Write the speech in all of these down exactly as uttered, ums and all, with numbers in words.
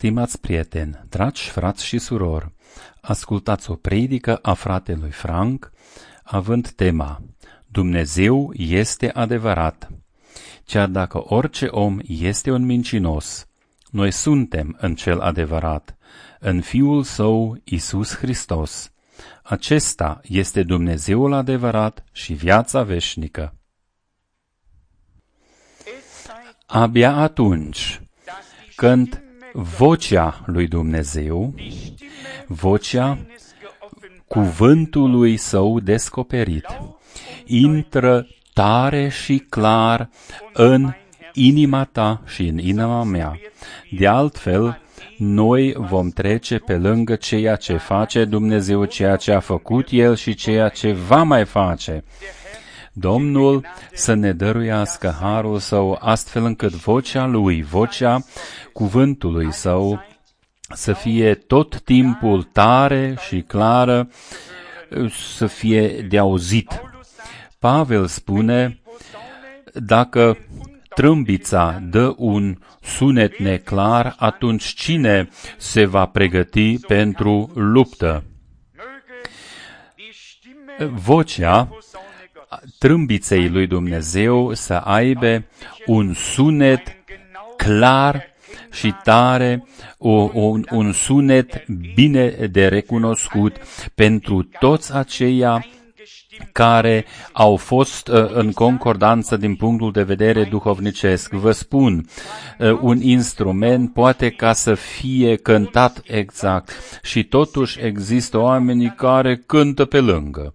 Stimați prieteni, dragi frați și surori, ascultați o predică a fratelui Frank, având tema Dumnezeu este adevărat. Chiar dacă orice om este un mincinos, noi suntem în cel adevărat, în Fiul Său, Iisus Hristos. Acesta este Dumnezeul adevărat și viața veșnică. Abia atunci când vocea lui Dumnezeu, vocea cuvântului Său descoperit, intră tare și clar în inima ta și în inima mea. De altfel, noi vom trece pe lângă ceea ce face Dumnezeu, ceea ce a făcut El și ceea ce va mai face. Domnul să ne dăruiască harul Său, astfel încât vocea Lui, vocea cuvântului Său, să fie tot timpul tare și clară, să fie de auzit. Pavel spune, dacă trâmbița dă un sunet neclar, atunci cine se va pregăti pentru luptă? Vocea trâmbiței lui Dumnezeu să aibă un sunet clar și tare, o, un, un sunet bine de recunoscut pentru toți aceia care au fost uh, în concordanță din punctul de vedere duhovnicesc. Vă spun, uh, un instrument poate ca să fie cântat exact și totuși există oameni care cântă pe lângă.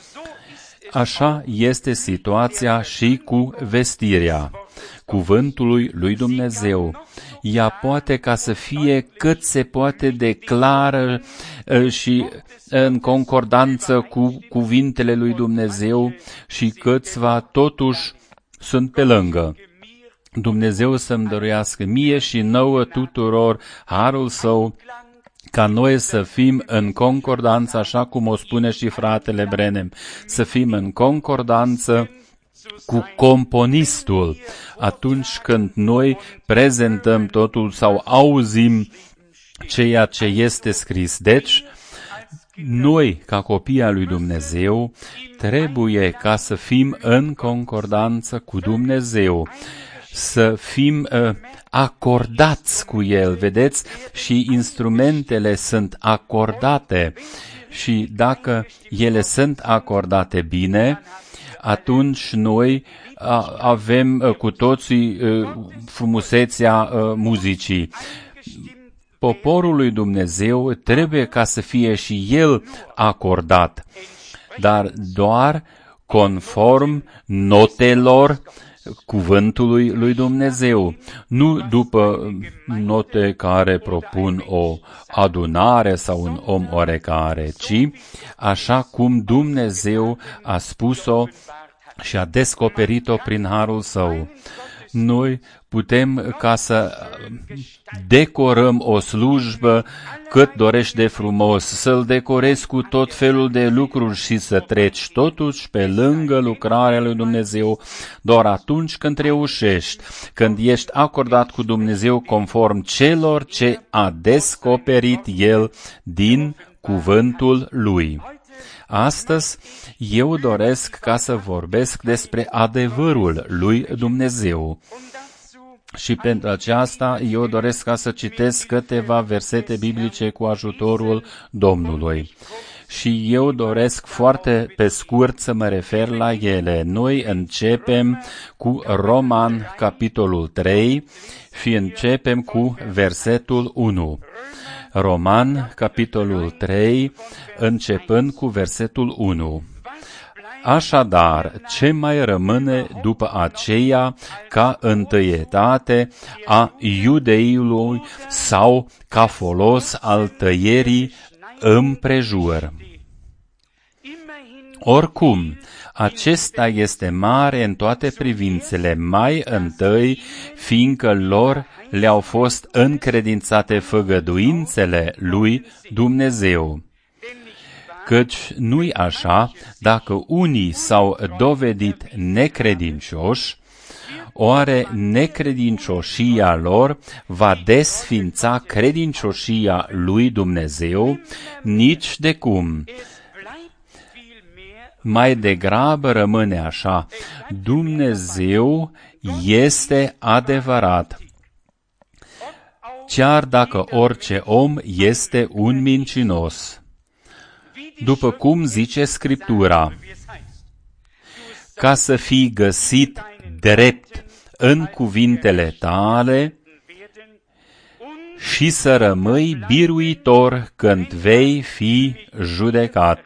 Așa este situația și cu vestirea cuvântului lui Dumnezeu. Ea poate ca să fie cât se poate de clară și în concordanță cu cuvintele lui Dumnezeu și câțiva totuși sunt pe lângă. Dumnezeu să-mi dăruiască mie și nouă tuturor harul Său, ca noi să fim în concordanță, așa cum o spune și fratele Brenem, să fim în concordanță cu componistul atunci când noi prezentăm totul sau auzim ceea ce este scris. Deci, noi, ca copii al lui Dumnezeu, trebuie ca să fim în concordanță cu Dumnezeu, să fim uh, acordați cu El, vedeți? Și instrumentele sunt acordate și dacă ele sunt acordate bine, atunci noi a, avem uh, cu toții uh, frumusețea uh, muzicii. Poporul lui Dumnezeu trebuie ca să fie și el acordat, dar doar conform notelor cuvântului lui Dumnezeu, nu după note care propun o adunare sau un om oarecare, ci așa cum Dumnezeu a spus-o și a descoperit-o prin harul Său. Noi putem ca să decorăm o slujbă cât dorești de frumos, să-l decorezi cu tot felul de lucruri și să treci totuși pe lângă lucrarea lui Dumnezeu doar atunci când reușești, când ești acordat cu Dumnezeu conform celor ce a descoperit El din cuvântul Lui. Astăzi, eu doresc ca să vorbesc despre adevărul lui Dumnezeu. Și pentru aceasta, eu doresc ca să citesc câteva versete biblice cu ajutorul Domnului. Și eu doresc foarte pe scurt să mă refer la ele. Noi începem cu Roman, capitolul trei, și începem cu versetul unu. Roman, capitolul trei, începând cu versetul unu. Așadar, ce mai rămâne după aceea ca întâietate a iudeiului sau ca folos al tăierii împrejur? Oricum, acesta este mare în toate privințele, mai întâi, fiindcă lor le-au fost încredințate făgăduințele lui Dumnezeu. Căci nu-i așa, dacă unii s-au dovedit necredincioși, Oare necredincioșia lor va desfința credincioșia lui Dumnezeu? Nici de cum. Mai degrabă rămâne așa: Dumnezeu este adevărat, chiar dacă orice om este un mincinos. După cum zice Scriptura, ca să fii găsit drept în cuvintele tale și să rămâi biruitor când vei fi judecat.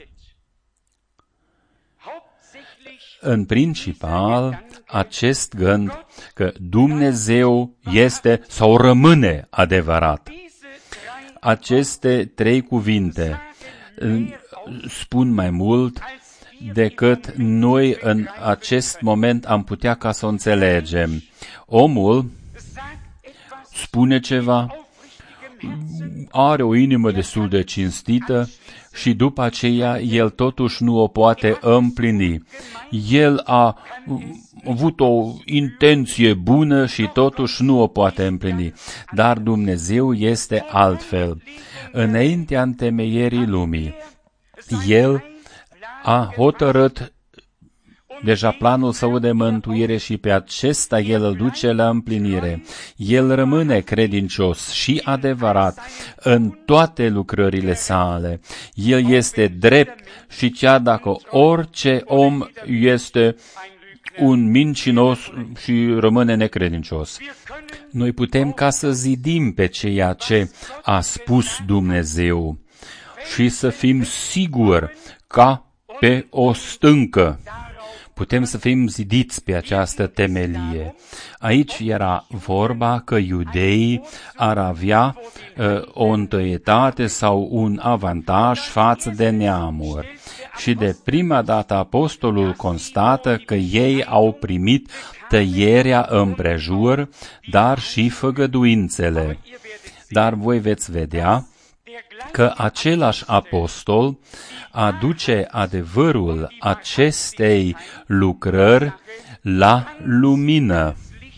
În principal, acest gând că Dumnezeu este sau rămâne adevărat. Aceste trei cuvinte spun mai mult decât noi în acest moment am putea ca să o înțelegem. Omul spune ceva, are o inimă destul de cinstită și după aceea el totuși nu o poate împlini. El a avut o intenție bună și totuși nu o poate împlini. Dar Dumnezeu este altfel. Înaintea întemeierii lumii, El a hotărât deja planul său de mântuire și pe acesta El îl duce la împlinire. El rămâne credincios și adevărat în toate lucrările sale. El este drept și chiar dacă orice om este un mincinos și rămâne necredincios. Noi putem ca să zidim pe ceea ce a spus Dumnezeu și să fim siguri ca pe o stâncă. Putem să fim zidiți pe această temelie. Aici era vorba că iudeii ar avea uh, o întâietate sau un avantaj față de neamuri. Și de prima dată apostolul constată că ei au primit tăierea împrejur, dar și făgăduințele. Dar voi veți vedea că același apostol aduce adevărul acestei lucrări la lumină.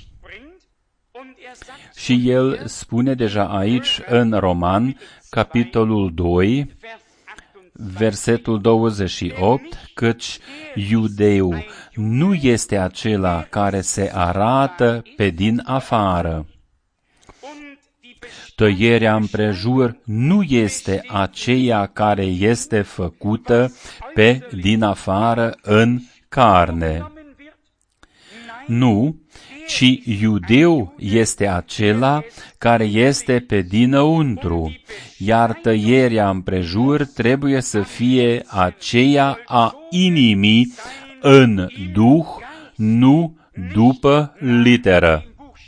Și el spune deja aici în Roman, capitolul doi, versetul douăzeci și opt, căci iudeul nu este acela care se arată pe din afară. Tăierea împrejur nu este aceea care este făcută pe din afară în carne. Nu, ci iudeu este acela care este pe dinăuntru, iar tăierea împrejur trebuie să fie aceea a inimii în duh, nu după literă.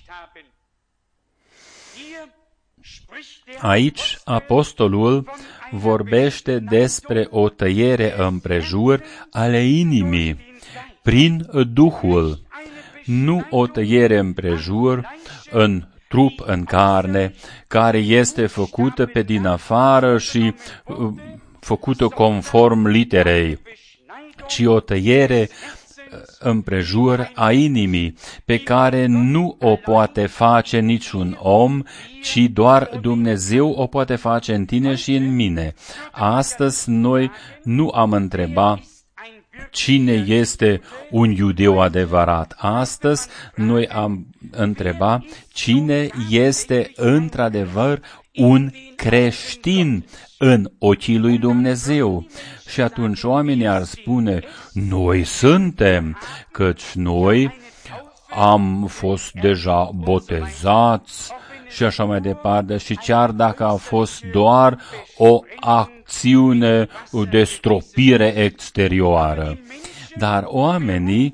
Aici apostolul vorbește despre o tăiere împrejur ale inimii, prin Duhul, nu o tăiere împrejur în trup, în carne, care este făcută pe din afară și uh, făcută conform literei, ci o tăiere împrejur a inimii, pe care nu o poate face niciun om, ci doar Dumnezeu o poate face în tine și în mine. Astăzi noi nu am întrebat cine este un iudeu adevărat. Astăzi noi am întrebat cine este într-adevăr un creștin în ochii lui Dumnezeu. Și atunci oamenii ar spune, noi suntem, căci noi am fost deja botezați și așa mai departe. Și chiar dacă a fost doar o acțiune de stropire exterioară. Dar oamenii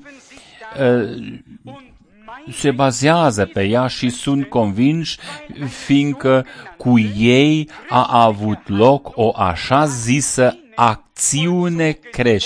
se bazează pe ea și sunt convinși, fiindcă cu ei a avut loc o așa zisă acțiune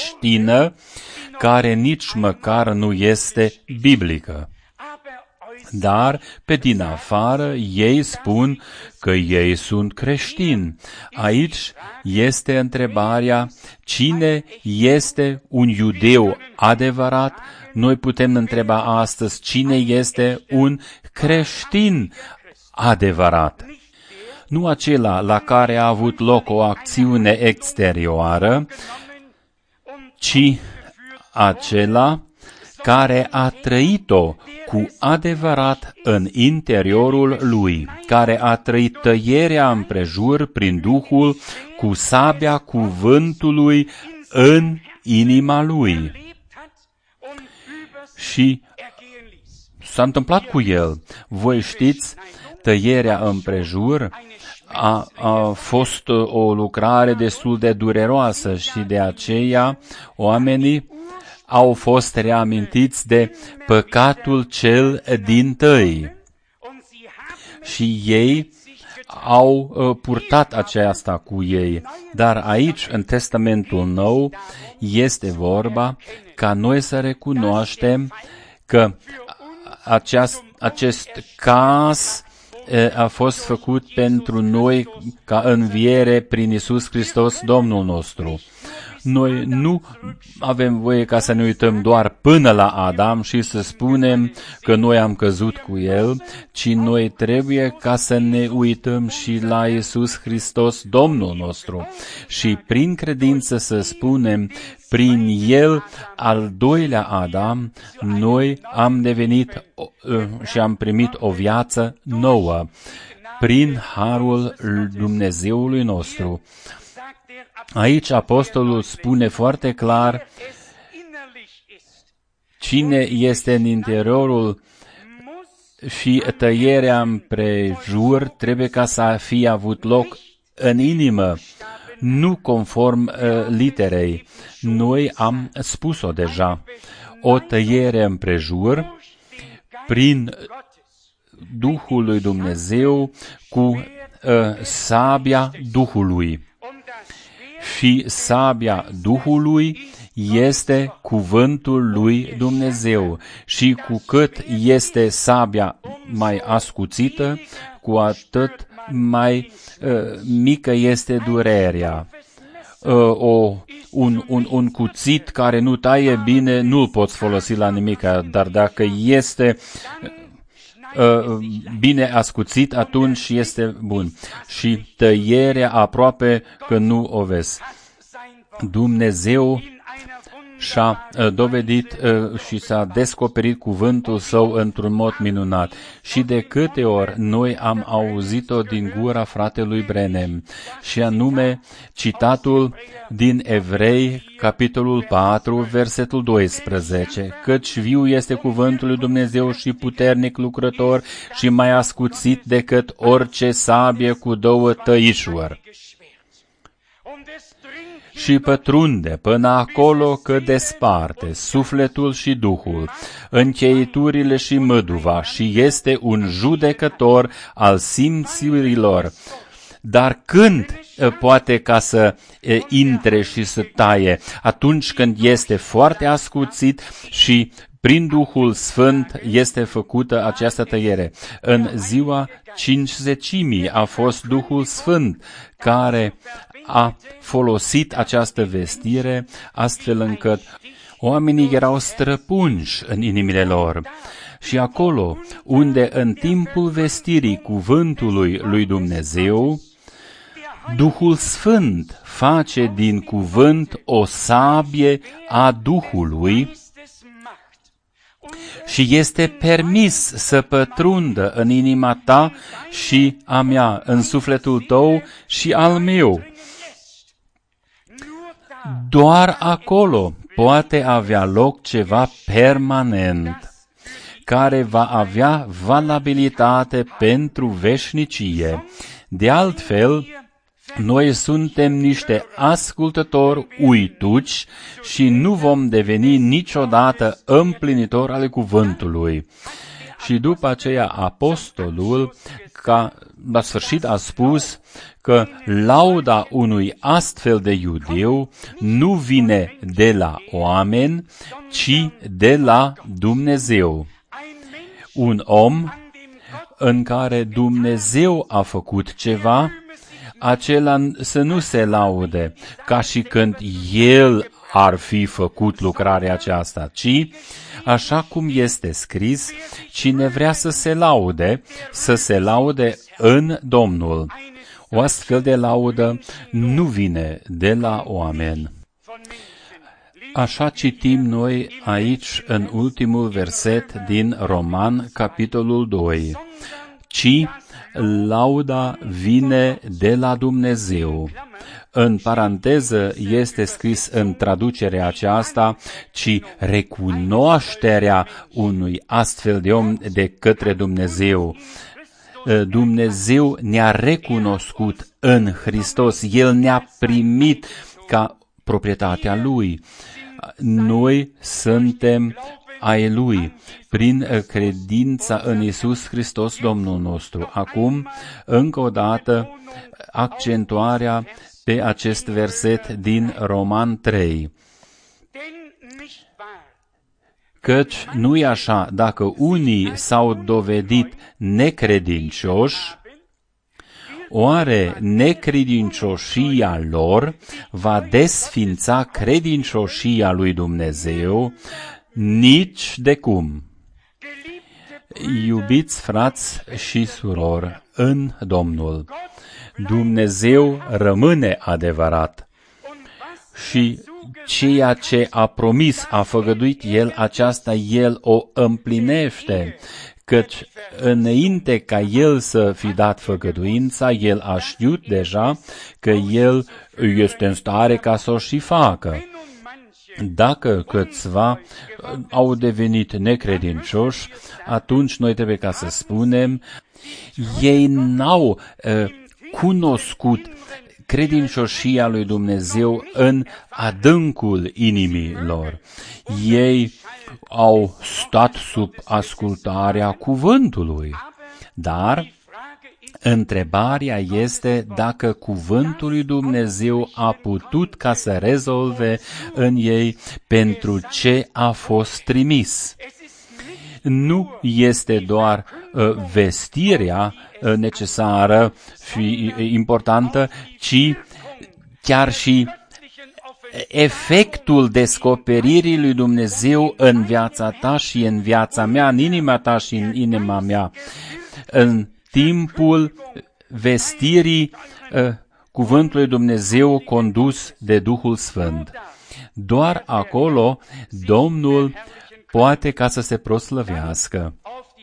creștină care nici măcar nu este biblică. dar pe din afară ei spun că ei sunt creștini. Aici este întrebarea, cine este un iudeu adevărat? Noi putem întreba astăzi, cine este un creștin adevărat? Nu acela la care a avut loc o acțiune exterioară, ci acela care a trăit-o cu adevărat în interiorul lui, care a trăit tăierea împrejur prin Duhul cu sabia cuvântului în inima lui. Și s-a întâmplat cu el. Voi știți, tăierea împrejur a, a fost o lucrare destul de dureroasă și de aceea oamenii au fost reamintiți de păcatul cel dintâi. Și ei au uh, purtat aceasta cu ei. Dar aici, în Testamentul Nou, este vorba ca noi să recunoaștem că aceast, acest caz uh, a fost făcut pentru noi ca înviere prin Iisus Hristos, Domnul nostru. Noi nu avem voie ca să ne uităm doar până la Adam și să spunem că noi am căzut cu el, ci noi trebuie ca să ne uităm și la Iisus Hristos, Domnul nostru, și prin credință să spunem, prin el, al doilea Adam, noi am devenit și am primit o viață nouă, prin harul Dumnezeului nostru. Aici apostolul spune foarte clar cine este în interiorul și tăierea împrejur trebuie ca să fie avut loc în inimă, nu conform uh, literei. Noi am spus-o deja. O tăiere împrejur prin Duhul lui Dumnezeu cu uh, sabia Duhului. Și sabia Duhului este cuvântul lui Dumnezeu. Și cu cât este sabia mai ascuțită, cu atât mai uh, mică este durerea. Uh, o, un, un, un cuțit care nu taie bine, nu-l poți folosi la nimic, dar dacă este uh, bine ascuțit, atunci este bun. Și tăierea aproape că nu o vezi. Dumnezeu și-a dovedit și s-a descoperit cuvântul său într-un mod minunat. Și de câte ori noi am auzit-o din gura fratelui Branham, și anume citatul din Evrei, capitolul patru, versetul doisprezece, căci viu este cuvântul lui Dumnezeu și puternic lucrător și mai ascuțit decât orice sabie cu două tăișuri. Și pătrunde până acolo că desparte sufletul și duhul, încheieturile și măduva, și este un judecător al simțurilor. Dar când poate ca să intre și să taie? Atunci când este foarte ascuțit și prin Duhul Sfânt este făcută această tăiere. În ziua cincizecimii a fost Duhul Sfânt care a folosit această vestire astfel încât oamenii erau străpunși în inimile lor. Și acolo unde în timpul vestirii cuvântului lui Dumnezeu, Duhul Sfânt face din cuvânt o sabie a Duhului și este permis să pătrundă în inima ta și a mea, în sufletul tău și al meu. Doar acolo poate avea loc ceva permanent, care va avea valabilitate pentru veșnicie. De altfel, noi suntem niște ascultători uituci și nu vom deveni niciodată împlinitori ale cuvântului. Și după aceea apostolul, ca la sfârșit a spus că lauda unui astfel de iudeu nu vine de la oameni, ci de la Dumnezeu. un om în care Dumnezeu a făcut ceva, acela să nu se laude ca și când el ar fi făcut lucrarea aceasta, ci, așa cum este scris, cine vrea să se laude, să se laude în Domnul. O astfel de laudă nu vine de la oameni. Așa citim noi aici în ultimul verset din Roman, capitolul doi, ci lauda vine de la Dumnezeu. În paranteză este scris în traducerea aceasta, ci recunoașterea unui astfel de om de către Dumnezeu. Dumnezeu ne-a recunoscut în Hristos, El ne-a primit ca proprietatea Lui. Noi suntem ai Lui, prin credința în Iisus Hristos, Domnul nostru. Acum, încă o dată, accentuarea pe acest verset din Roman trei. Căci nu-i așa, dacă unii s-au dovedit necredincioși, oare necredincioșia lor va desfința credincioșia lui Dumnezeu? Nici de cum. Iubiți frați și surori în Domnul, Dumnezeu rămâne adevărat și ceea ce a promis, a făgăduit El, aceasta El o împlinește, căci înainte ca El să fi dat făgăduința, El a știut deja că El este în stare ca să o și facă. Dacă câțiva au devenit necredincioși, atunci noi trebuie ca să spunem, ei n-au uh, cunoscut credincioșia lui Dumnezeu în adâncul inimii lor. Ei au stat sub ascultarea cuvântului, dar întrebarea este dacă cuvântul lui Dumnezeu a putut ca să rezolve în ei pentru ce a fost trimis. Nu este doar uh, vestirea uh, necesară și importantă, ci chiar și efectul descoperirii lui Dumnezeu în viața ta și în viața mea, în inima ta și în inima mea. În timpul vestirii uh, cuvântului Dumnezeu condus de Duhul Sfânt. Doar acolo Domnul poate ca să se proslăvească.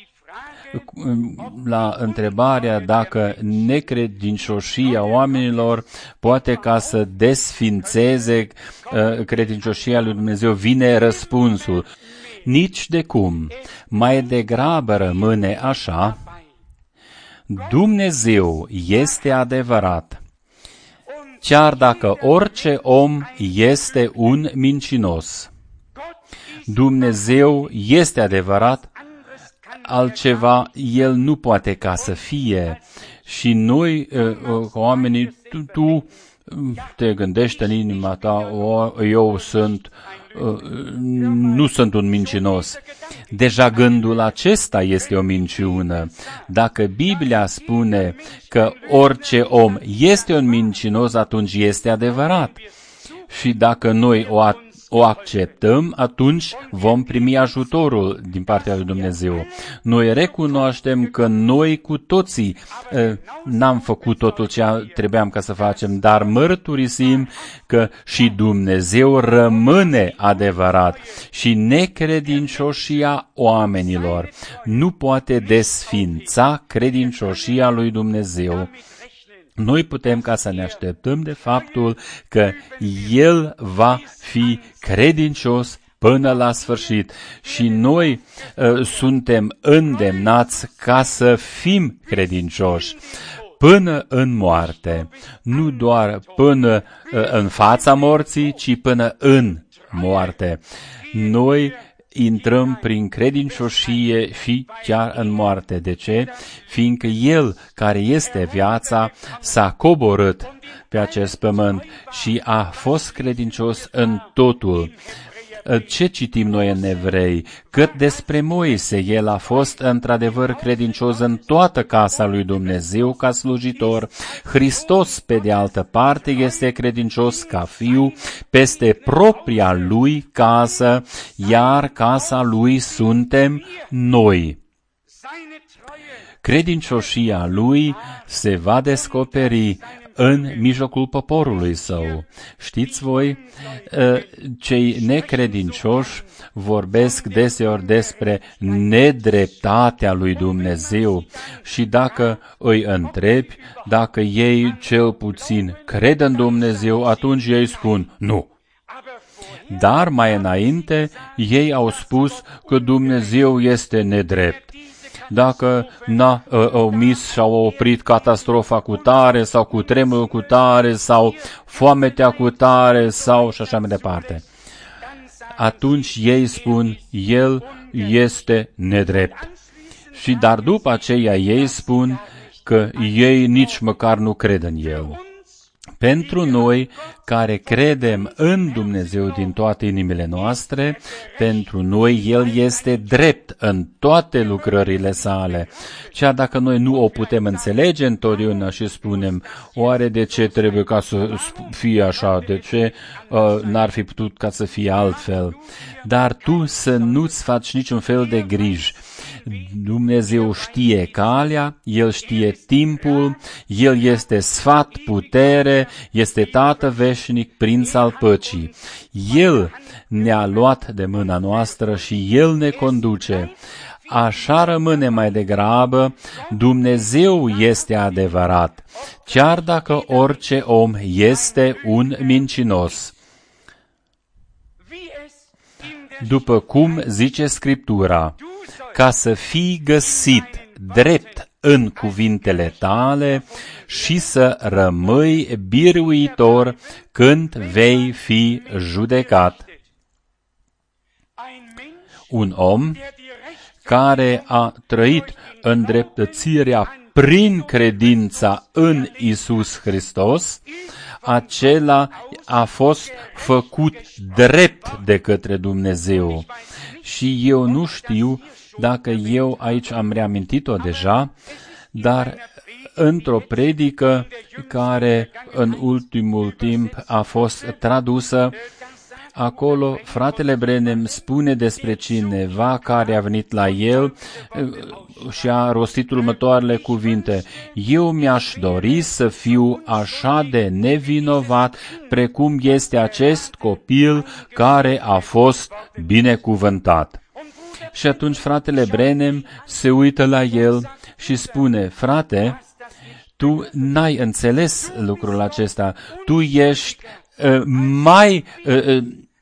La întrebarea dacă necredincioșia oamenilor poate ca să desfințeze uh, credincioșia lui Dumnezeu, vine răspunsul. Nici de cum. Mai degrabă rămâne așa. Dumnezeu este adevărat, chiar dacă orice om este un mincinos. Dumnezeu este adevărat, altceva El nu poate ca să fie. Și noi, oamenii, tu, tu te gândești în inima ta, o, eu sunt, nu sunt un mincinos. Deja gândul acesta este o minciună. Dacă Biblia spune că orice om este un mincinos, atunci este adevărat. Și dacă noi o o acceptăm, atunci vom primi ajutorul din partea lui Dumnezeu. Noi recunoaștem că noi cu toții uh, n-am făcut totul ce trebuiam ca să facem, dar mărturisim că și Dumnezeu rămâne adevărat și necredincioșia oamenilor nu poate desfința credincioșia lui Dumnezeu. Noi putem ca să ne așteptăm de faptul că El va fi credincios până la sfârșit și noi uh, suntem îndemnați ca să fim credincioși până în moarte, nu doar până uh, în fața morții, ci până în moarte. Noi intrăm prin credincioșie și chiar în moarte. De ce? Fiindcă El, care este viața, s-a coborât pe acest pământ și a fost credincios în totul. Ce citim noi în Evrei? Cât despre Moise, el a fost într-adevăr credincios în toată casa lui Dumnezeu ca slujitor. Hristos, pe de altă parte, este credincios ca fiu peste propria lui casă, iar casa lui suntem noi. Credincioșia lui se va descoperi în mijlocul poporului său. Știți voi, cei necredincioși vorbesc deseori despre nedreptatea lui Dumnezeu și dacă îi întrebi, dacă ei cel puțin cred în Dumnezeu, atunci ei spun nu. Dar mai înainte, ei au spus că Dumnezeu este nedrept. Dacă n-a omis și-au oprit catastrofa cu tare sau cu tremurul cu tare sau foametea cu tare sau și așa mai departe. Atunci ei spun, el este nedrept. Și dar după aceea ei spun că ei nici măcar nu cred în el. Pentru noi care credem în Dumnezeu din toate inimile noastre, pentru noi El este drept în toate lucrările sale. Chiar dacă noi nu o putem înțelege întotdeauna și spunem, oare de ce trebuie ca să fie așa, de ce uh, n-ar fi putut ca să fie altfel? Dar tu să nu-ți faci niciun fel de griji. Dumnezeu știe calea, El știe timpul, El este sfat, putere, este Tată veșnic, Prinț al păcii. El ne-a luat de mâna noastră și El ne conduce. Așa rămâne mai degrabă, Dumnezeu este adevărat, chiar dacă orice om este un mincinos. După cum zice Scriptura, ca să fii găsit drept în cuvintele tale și să rămâi biruitor când vei fi judecat. Un om care a trăit îndreptățirea prin credința în Iisus Hristos, acela a fost făcut drept de către Dumnezeu. Și eu nu știu dacă eu aici am reamintit-o deja, dar într-o predică care în ultimul timp a fost tradusă, acolo fratele Branham spune despre cineva care a venit la el și a rostit următoarele cuvinte. Eu mi-aș dori să fiu așa de nevinovat precum este acest copil care a fost binecuvântat. Și atunci fratele Branham se uită la el și spune, frate, tu n-ai înțeles lucrul acesta, tu ești uh, mai uh,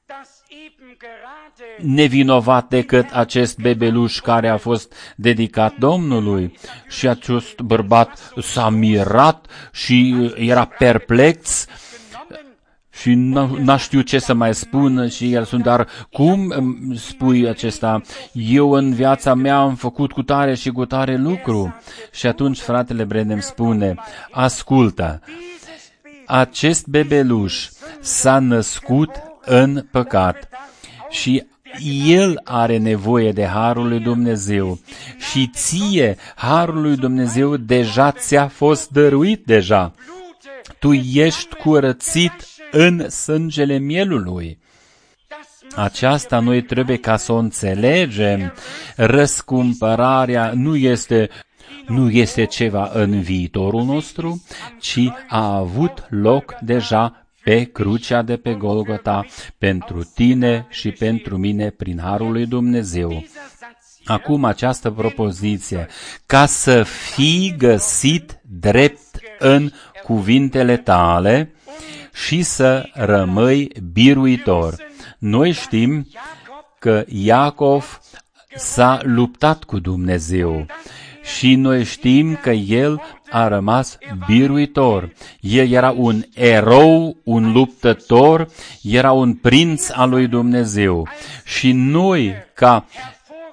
nevinovat decât acest bebeluș care a fost dedicat Domnului. Și acest bărbat s-a mirat și era perplex și n-a știut ce să mai spună și el sunt, dar cum spui acesta? Eu în viața mea am făcut cu tare și cu tare lucru. Și atunci fratele Branham spune, ascultă, acest bebeluș s-a născut în păcat și el are nevoie de harul lui Dumnezeu și ție harul lui Dumnezeu deja ți-a fost dăruit deja. Tu ești curățit în sângele mielului. Aceasta noi trebuie ca să o înțelegem. Răscumpărarea nu este, nu este ceva în viitorul nostru, ci a avut loc deja pe crucea de pe Golgota, pentru tine și pentru mine prin harul lui Dumnezeu. Acum această propoziție, ca să fii găsit drept în cuvintele tale și să rămâi biruitor. Noi știm că Iacov s-a luptat cu Dumnezeu și noi știm că el a rămas biruitor. El era un erou, un luptător, era un prinț al lui Dumnezeu. Și noi, ca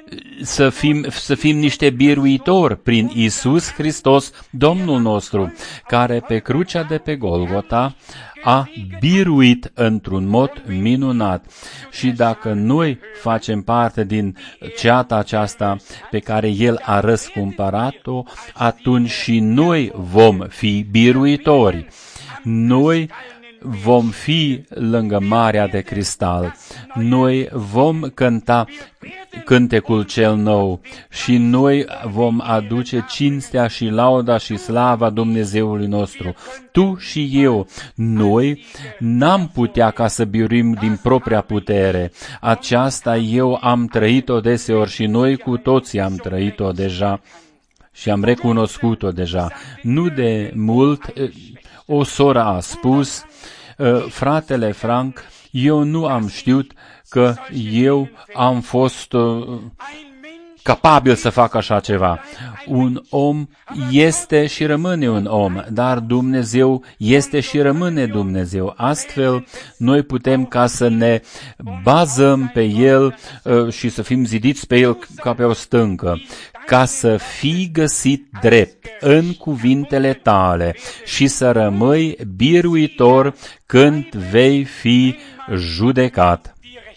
să fim, să fim niște biruitori prin Iisus Hristos, Domnul nostru, care pe crucea de pe Golgota a biruit într-un mod minunat. Și dacă noi facem parte din ceata aceasta pe care El a răscumpărat-o, atunci și noi vom fi biruitori. Noi vom fi lângă Marea de Cristal. Noi vom cânta cântecul cel nou și noi vom aduce cinstea și lauda și slava Dumnezeului nostru. Tu și eu, noi n-am putea ca să biruim din propria putere. Aceasta eu am trăit-o deseori și noi cu toții am trăit-o deja și am recunoscut-o deja. Nu de mult, o soră a spus, fratele Frank, eu nu am știut că eu am fost uh, capabil să fac așa ceva. Un om este și rămâne un om, dar Dumnezeu este și rămâne Dumnezeu. Astfel, noi putem ca să ne bazăm pe El uh, și să fim zidiți pe El ca pe o stâncă, ca să fii găsit drept în cuvintele tale și să rămâi biruitor când vei fi judecat.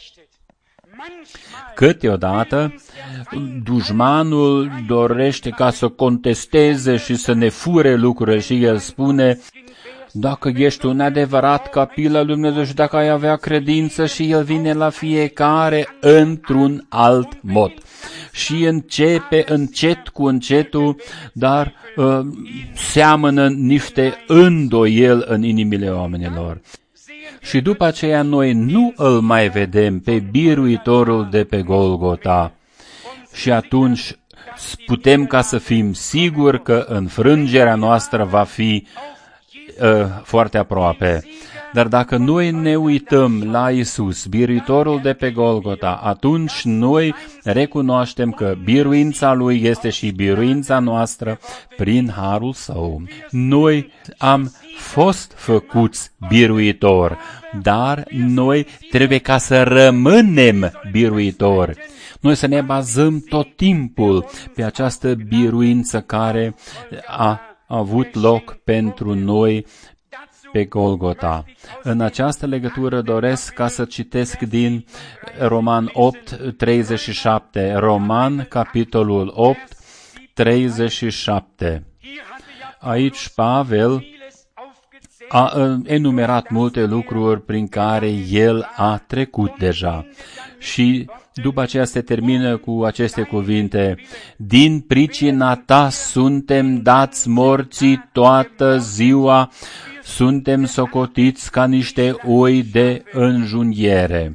Câteodată, dușmanul dorește ca să contesteze și să ne fure lucrurile și el spune, dacă ești un adevărat copil al Dumnezeu și dacă ai avea credință, și el vine la fiecare într-un alt mod. Și începe încet cu încetul, dar uh, seamănă niște îndoieli în inimile oamenilor. Și după aceea noi nu îl mai vedem pe biruitorul de pe Golgota. Și atunci putem ca să fim siguri că înfrângerea noastră va fi uh, foarte aproape. Dar dacă noi ne uităm la Iisus, biruitorul de pe Golgota, atunci noi recunoaștem că biruința Lui este și biruința noastră prin harul Său. Noi am fost făcuți biruitori, dar noi trebuie ca să rămânem biruitori. Noi să ne bazăm tot timpul pe această biruință care a avut loc pentru noi pe Golgota. În această legătură doresc ca să citesc din Roman opt, treizeci și șapte. Roman, capitolul opt, treizeci și șapte. Aici Pavel a enumerat multe lucruri prin care el a trecut deja. Și după aceea se termină cu aceste cuvinte: din pricina ta suntem dați morții toată ziua, suntem socotiți ca niște oi de înjunghiere.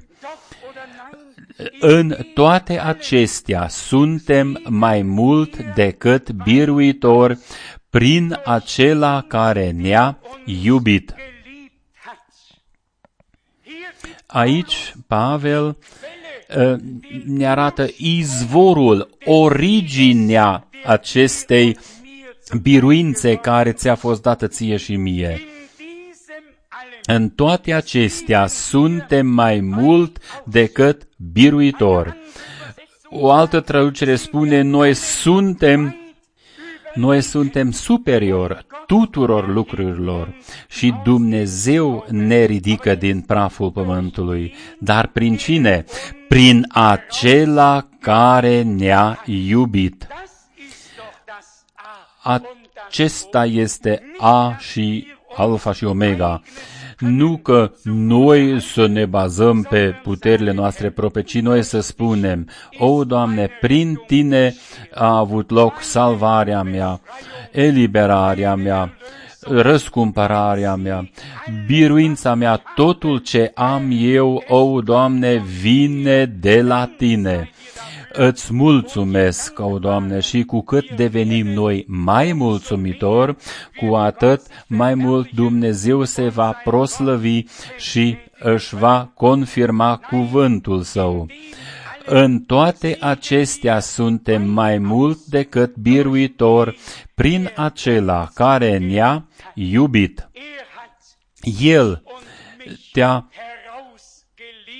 În toate acestea suntem mai mult decât biruitori prin acela care ne-a iubit. Aici Pavel ne arată izvorul, originea acestei biruințe care ți-a fost dată ție și mie. În toate acestea suntem mai mult decât biruitori. O altă traducere spune, noi suntem Noi suntem superior tuturor lucrurilor și Dumnezeu ne ridică din praful pământului. Dar prin cine? Prin acela care ne-a iubit. Acesta este A și Alfa și Omega. Nu că noi să ne bazăm pe puterile noastre proprii, ci noi să spunem, o, Doamne, prin Tine a avut loc salvarea mea, eliberarea mea, răscumpărarea mea, biruința mea, totul ce am eu, o, Doamne, vine de la Tine. Îți mulțumesc, o Doamne, și cu cât devenim noi mai mulțumitori, cu atât mai mult Dumnezeu se va proslăvi și își va confirma cuvântul Său. În toate acestea suntem mai mult decât biruitori prin acela care ne-a iubit. El te-a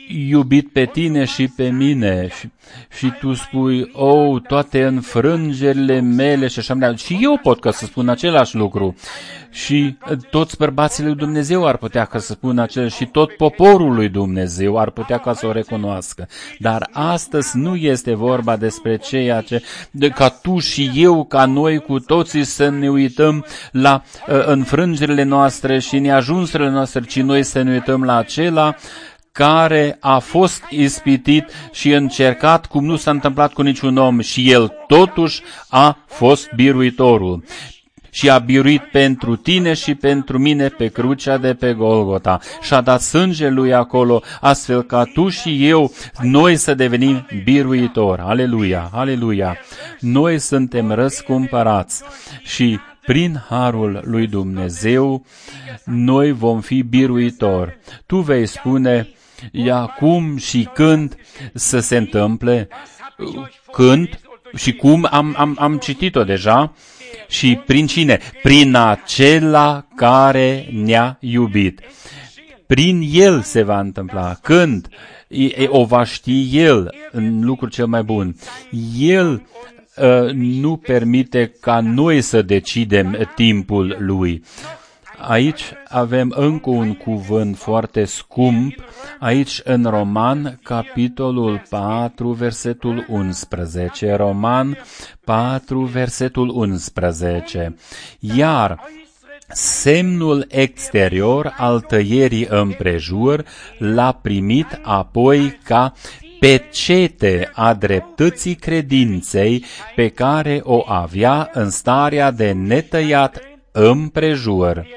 iubit pe tine și pe mine și, și tu spui, oh, toate înfrângerile mele și așa mai departe. Și eu pot ca să spun același lucru. Și toți bărbații lui Dumnezeu ar putea ca să spună același și tot poporul lui Dumnezeu ar putea ca să o recunoască. Dar astăzi nu este vorba despre ceea ce, de, ca tu și eu, ca noi cu toții să ne uităm la uh, înfrângerile noastre și neajunsurile noastre, ci noi să ne uităm la acela care a fost ispitit și încercat cum nu s-a întâmplat cu niciun om și el totuși a fost biruitorul. Și a biruit pentru tine și pentru mine pe crucea de pe Golgota. Și-a dat sângele lui acolo, astfel ca tu și eu, noi să devenim biruitori. Aleluia, aleluia! Noi suntem răscumpărați și prin harul lui Dumnezeu, noi vom fi biruitori. Tu vei spune, ia cum și când să se întâmple, când și cum am, am, am citit-o deja, și prin cine? Prin acela care ne-a iubit. Prin el se va întâmpla. Când? O va ști el în lucrul cel mai bun. El uh, nu permite ca noi să decidem timpul lui. Aici avem încă un cuvânt foarte scump, aici în Roman, capitolul patru, versetul unsprezece. Roman patru, versetul unsprezece. Iar semnul exterior al tăierii împrejur l-a primit apoi ca pecete a dreptății credinței pe care o avea în starea de netăiat împrejur.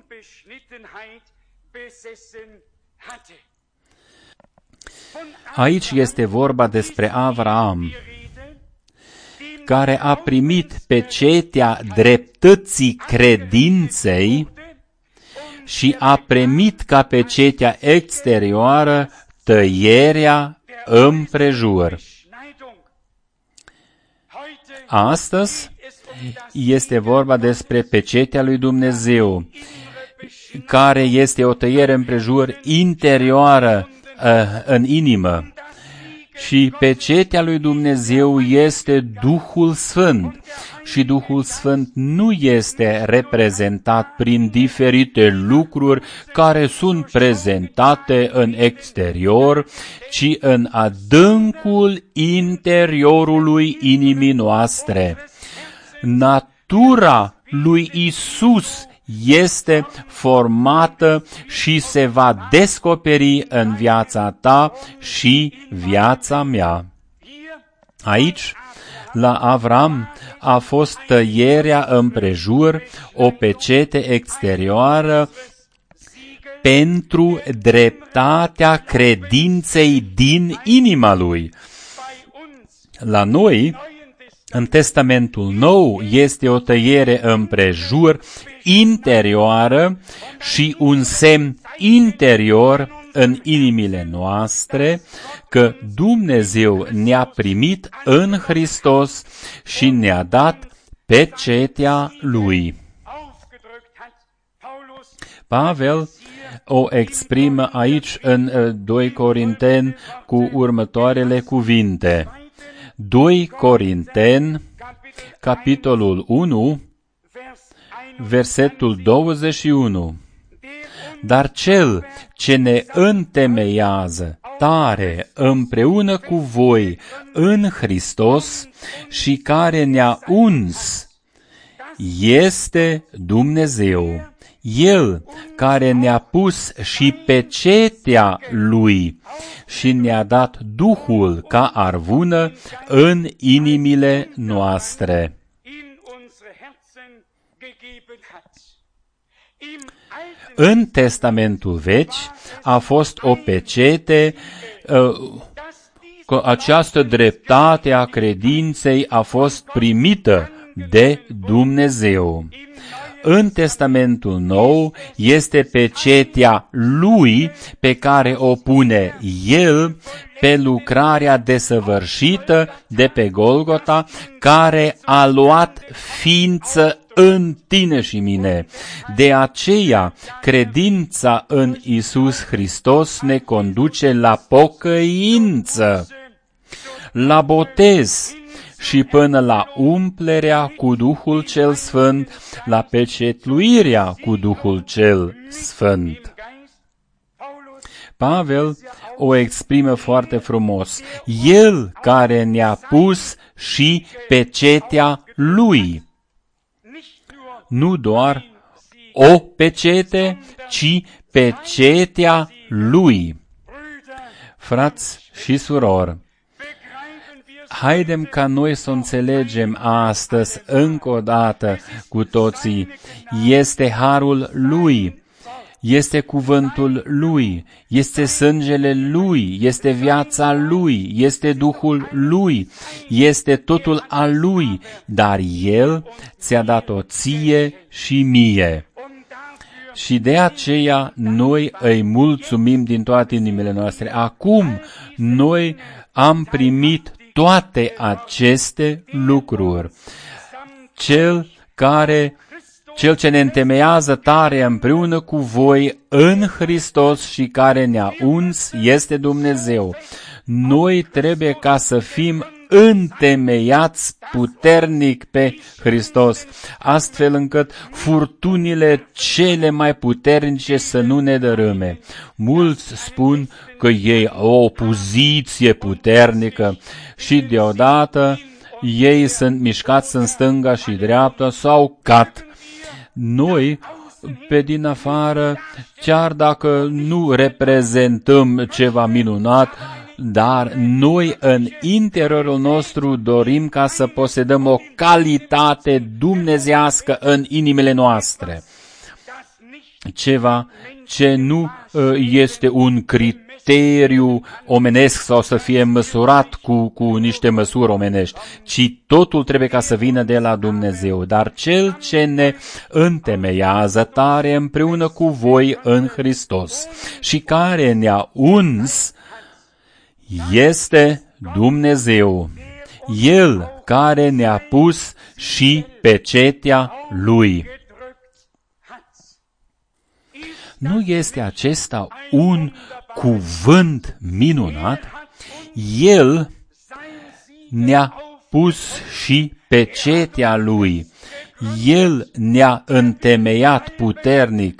Aici este vorba despre Avraam, care a primit pecetea dreptății credinței și a primit ca pecetea exterioară tăierea împrejur. Astăzi este vorba despre pecetea lui Dumnezeu, care este o tăiere împrejur interioară uh, în inimă. Și pecetea lui Dumnezeu este Duhul Sfânt. Și Duhul Sfânt nu este reprezentat prin diferite lucruri care sunt prezentate în exterior, ci în adâncul interiorului inimii noastre. Natura lui Isus este formată și se va descoperi în viața ta și viața mea. Aici, la Avram, a fost tăierea împrejur, o pecete exterioară pentru dreptatea credinței din inima lui. La noi, în Testamentul Nou, este o tăiere împrejur interioară și un semn interior în inimile noastre că Dumnezeu ne-a primit în Hristos și ne-a dat pecetea Lui. Pavel o exprimă aici în doi Corinteni cu următoarele cuvinte. doi Corinteni, capitolul unu, versetul douăzeci și unu. Dar cel ce ne întemeiază tare împreună cu voi în Hristos și care ne-a uns este Dumnezeu. El care ne-a pus și pecetea Lui și ne-a dat Duhul ca arvună în inimile noastre. În Testamentul Vechi a fost o pecete, că această dreptate a credinței a fost primită de Dumnezeu. În Testamentul Nou este pecetea Lui pe care o pune El pe lucrarea desăvârșită de pe Golgota, care a luat ființă în tine și mine. De aceea, credința în Iisus Hristos ne conduce la pocăință, la botez și până la umplerea cu Duhul cel Sfânt, la pecetluirea cu Duhul cel Sfânt. Pavel o exprimă foarte frumos. El care ne-a pus și pecetea lui. Nu doar o pecete, ci pecetea lui. Frați și surori, haidem ca noi să înțelegem astăzi, încă o dată, cu toții, este harul lui. Este cuvântul lui, este sângele lui, este viața lui, este Duhul lui, este totul al lui, dar el ți-a dat-o ție și mie. Și de aceea noi îi mulțumim din toate inimile noastre. Acum noi am primit toate aceste lucruri. Cel care Cel ce ne întemeiază tare împreună cu voi în Hristos și care ne-a uns este Dumnezeu. Noi trebuie ca să fim întemeiați puternic pe Hristos, astfel încât furtunile cele mai puternice să nu ne dărâme. Mulți spun că ei au o poziție puternică și deodată ei sunt mișcați în stânga și dreapta sau cad. Noi, pe din afară, chiar dacă nu reprezentăm ceva minunat, dar noi în interiorul nostru dorim ca să posedăm o calitate dumnezească în inimile noastre. Ceva ce nu este un criteriu omenesc sau să fie măsurat cu, cu niște măsuri omenești, ci totul trebuie ca să vină de la Dumnezeu. Dar Cel ce ne întemeiază tare împreună cu voi în Hristos și care ne-a uns este Dumnezeu. El care ne-a pus și pecetea Lui. Nu este acesta un cuvânt minunat? El ne-a pus și pecetea Lui. El ne-a întemeiat puternic.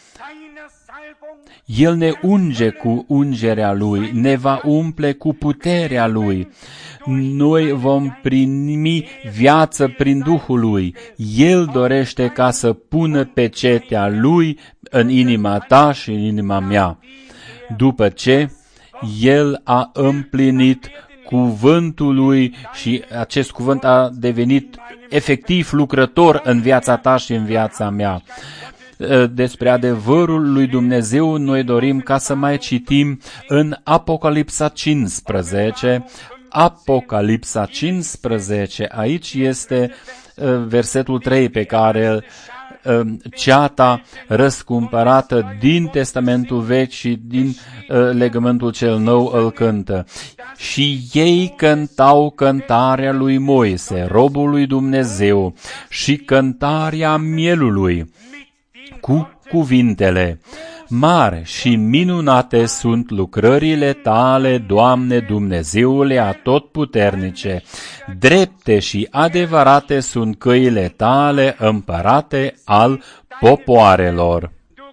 El ne unge cu ungerea Lui, ne va umple cu puterea Lui. Noi vom primi viață prin Duhul Lui. El dorește ca să pună pecetea Lui în inima ta și în inima mea. După ce El a împlinit cuvântul Lui și acest cuvânt a devenit efectiv lucrător în viața ta și în viața mea. Despre adevărul lui Dumnezeu noi dorim ca să mai citim în Apocalipsa cincisprezece. Apocalipsa cincisprezece, aici este versetul trei pe care ceata răscumpărată din Testamentul Vechi și din legământul cel nou îl cântă. Și ei cântau cântarea lui Moise, robul lui Dumnezeu, și cântarea mielului, cu cuvintele: mari și minunate sunt lucrările tale, Doamne Dumnezeule atotputernice, drepte și adevărate sunt căile tale, împărate al popoarelor.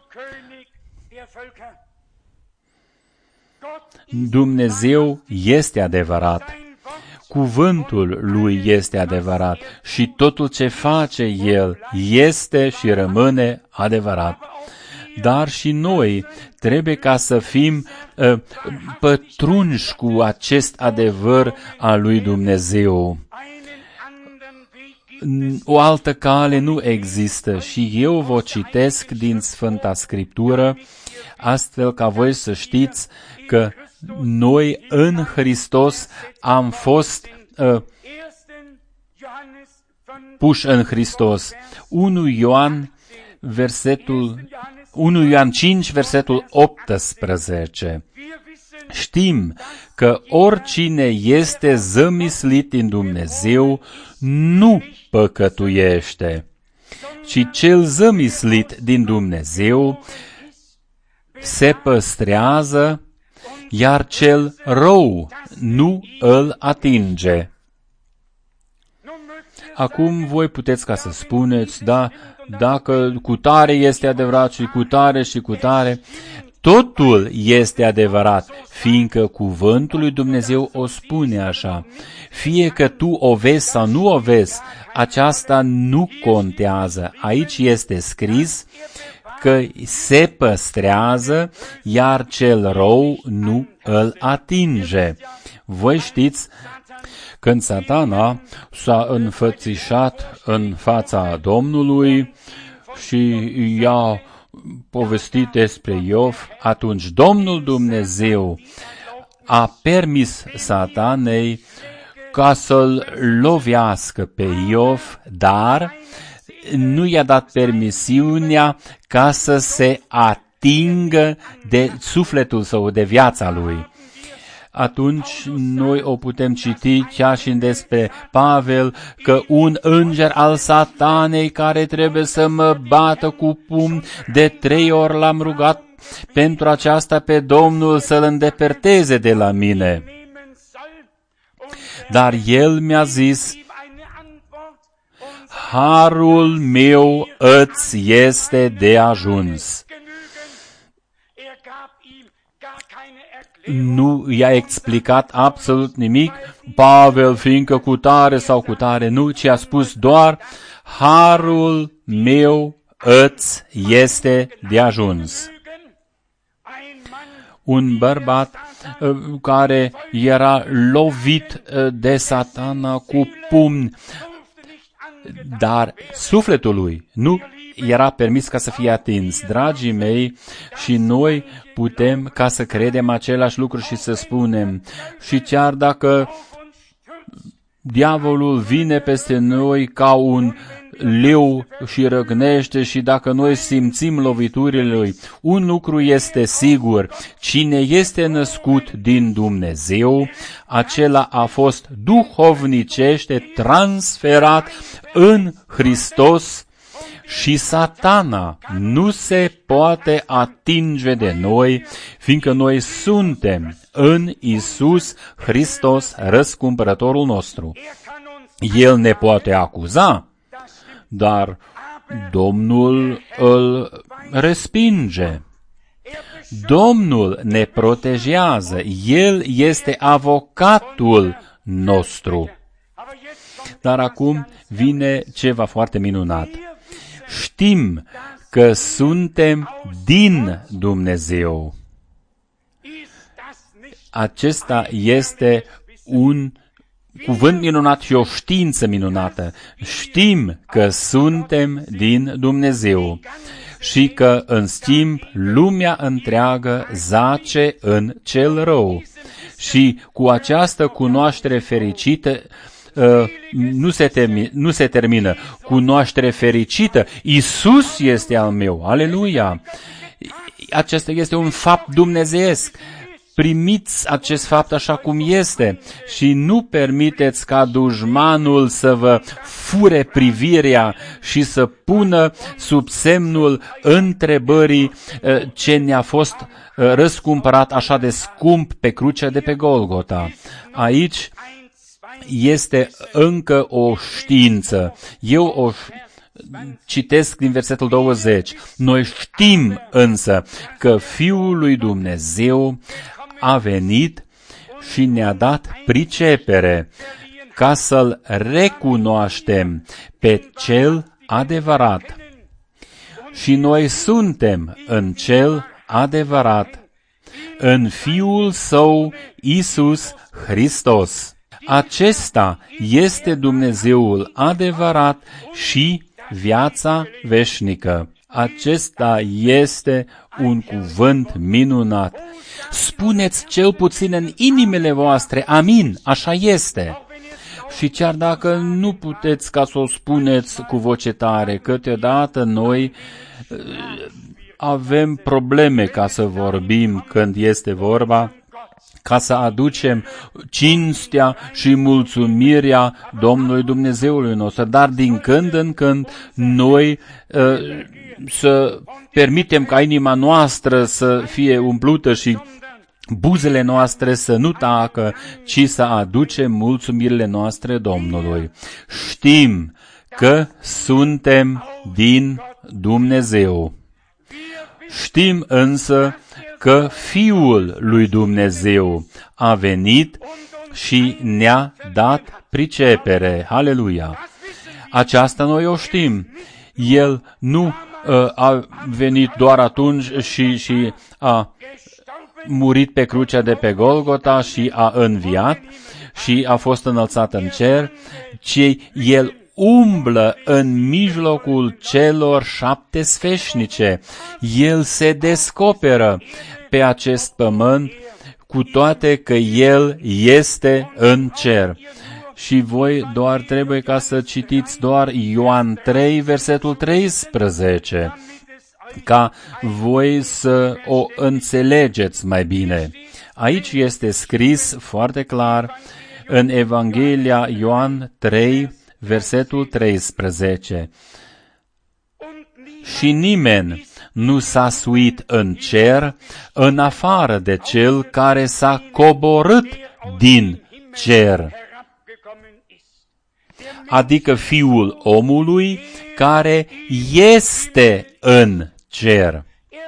Dumnezeu este adevărat. Cuvântul Lui este adevărat și totul ce face El este și rămâne adevărat. Dar și noi trebuie ca să fim uh, pătrunși cu acest adevăr al lui Dumnezeu. O altă cale nu există și eu vă citesc din Sfânta Scriptură, astfel ca voi să știți că noi în Hristos am fost uh, puși în Hristos. unu Ioan, versetul, unu Ioan cinci, versetul optsprezece. Știm că oricine este zămislit în Dumnezeu nu păcătuiește. ci cel zămislit din Dumnezeu se păstrează, iar cel rău nu îl atinge. Acum voi puteți ca să spuneți, da, dacă cutare este adevărat și cutare și cutare, totul este adevărat, fiindcă cuvântul lui Dumnezeu o spune așa. Fie că tu o vezi sau nu o vezi, aceasta nu contează. Aici este scris că se păstrează, iar cel rău nu îl atinge. Voi știți, când Satana s-a înfățișat în fața Domnului și i-a povestit despre Iov, atunci Domnul Dumnezeu a permis Satanei ca să-l lovească pe Iov, dar nu i-a dat permisiunea ca să se atingă de sufletul său, de viața lui. Atunci noi o putem citi chiar și despre Pavel, că un înger al Satanei care trebuie să mă bată cu pumn, de trei ori l-am rugat pentru aceasta pe Domnul să-l îndepărteze de la mine. Dar el mi-a zis, harul meu îți este de ajuns. Nu i-a explicat absolut nimic, Pavel fiindcă cu tare sau cu tare, nu, ci a spus doar, harul meu îți este de ajuns. Un bărbat uh, care era lovit uh, de Satana cu pumni, dar sufletul lui nu era permis ca să fie atins. Dragii mei, și noi putem ca să credem același lucru și să spunem, și chiar dacă diavolul vine peste noi ca un leu și răgnește și dacă noi simțim loviturile lui, un lucru este sigur, cine este născut din Dumnezeu, acela a fost duhovnicește transferat în Hristos și Satana nu se poate atinge de noi, fiindcă noi suntem în Iisus Hristos, răscumpărătorul nostru. El ne poate acuza, dar Domnul îl respinge. Domnul ne protejează. El este avocatul nostru. Dar acum vine ceva foarte minunat. Știm că suntem din Dumnezeu. Acesta este un cuvânt minunat și o știință minunată. Știm că suntem din Dumnezeu și că, în schimb, lumea întreagă zace în cel rău. Și cu această cunoaștere fericită, Uh, nu, se termi, nu se termină. Cunoaștere fericită, Iisus este al meu. Aleluia! Acesta este un fapt dumnezeiesc. Primiți acest fapt așa cum este și nu permiteți ca dușmanul să vă fure privirea și să pună sub semnul întrebării ce ne-a fost răscumpărat așa de scump pe crucea de pe Golgota. Aici este încă o știință. Eu o citesc din versetul douăzeci. Noi știm însă că Fiul lui Dumnezeu a venit și ne-a dat pricepere ca să-L recunoaștem pe Cel adevărat. Și noi suntem în Cel adevărat, în Fiul Său Iisus Hristos. Acesta este Dumnezeul adevărat și viața veșnică. Acesta este un cuvânt minunat. Spuneți cel puțin în inimile voastre, amin, așa este. Și chiar dacă nu puteți ca să o spuneți cu voce tare, câteodată noi avem probleme ca să vorbim când este vorba ca să aducem cinstea și mulțumirea Domnului Dumnezeului nostru. Dar din când în când noi uh, să permitem ca inima noastră să fie umplută și buzele noastre să nu tacă, ci să aducem mulțumirile noastre Domnului. Știm că suntem din Dumnezeu. Știm însă că Fiul lui Dumnezeu a venit și ne-a dat pricepere. Haleluia! Aceasta noi o știm. El nu uh, a venit doar atunci și, și a murit pe crucea de pe Golgota și a înviat și a fost înălțat în cer, ci El umblă în mijlocul celor șapte sfeșnice. El se descoperă pe acest pământ, cu toate că El este în cer. Și voi doar trebuie ca să citiți doar Ioan trei, versetul treisprezece, ca voi să o înțelegeți mai bine. Aici este scris foarte clar în Evanghelia Ioan trei, versetul treisprezece. Și nimeni nu s-a suit în cer în afară de cel care s-a coborât din cer, adică Fiul omului care este în cer.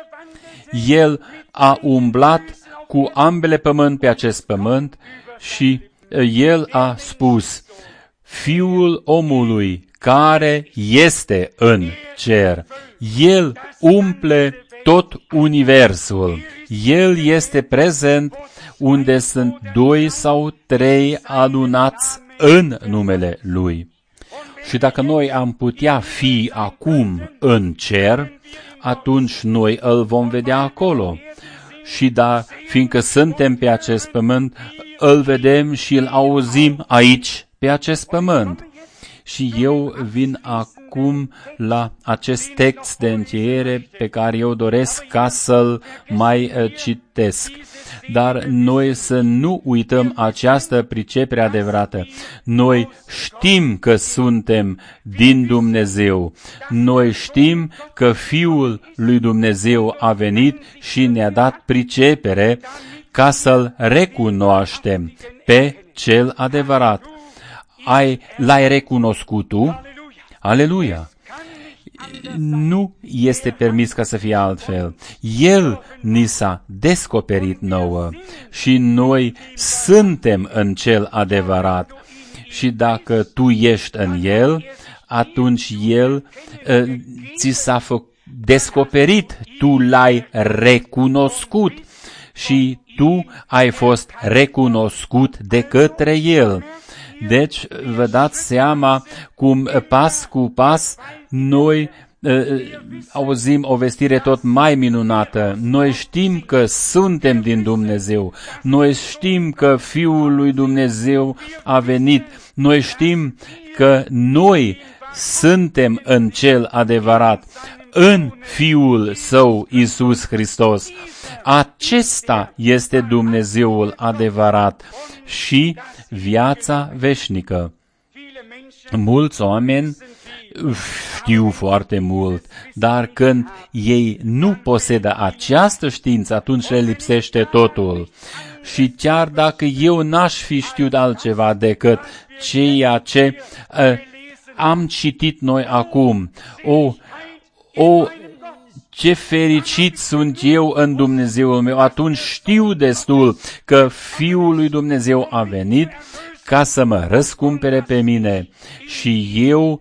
El a umblat cu ambele pământ pe acest pământ și El a spus, Fiul omului care este în cer. El umple tot universul. El este prezent unde sunt doi sau trei adunați în numele Lui. Și dacă noi am putea fi acum în cer, atunci noi îl vom vedea acolo. Și da, fiindcă suntem pe acest pământ, îl vedem și îl auzim aici, pe acest pământ. Și eu vin acum la acest text de încheiere pe care eu doresc ca să-l mai uh, citesc. Dar noi să nu uităm această pricepere adevărată. Noi știm că suntem din Dumnezeu. Noi știm că Fiul lui Dumnezeu a venit și ne-a dat pricepere ca să-L recunoaștem pe Cel adevărat. Ai, l-ai recunoscut tu? Aleluia! Nu este permis ca să fie altfel. El ni s-a descoperit nouă și noi suntem în Cel adevărat. Și dacă tu ești în El, atunci El uh, ți s-a făcut descoperit, tu l-ai recunoscut și tu ai fost recunoscut de către El. Deci, vă dați seama cum pas cu pas noi uh, auzim o vestire tot mai minunată. Noi știm că suntem din Dumnezeu. Noi știm că Fiul lui Dumnezeu a venit. Noi știm că noi suntem în Cel adevărat, în Fiul Său, Iisus Hristos. Acesta este Dumnezeul adevărat și viața veșnică. Mulți oameni știu foarte mult, dar când ei nu posedă această știință, atunci le lipsește totul. Și chiar dacă eu n-aș fi știut altceva decât ceea ce uh, am citit noi acum, o, o, ce fericit sunt eu în Dumnezeul meu, atunci știu destul că Fiul lui Dumnezeu a venit ca să mă răscumpere pe mine și eu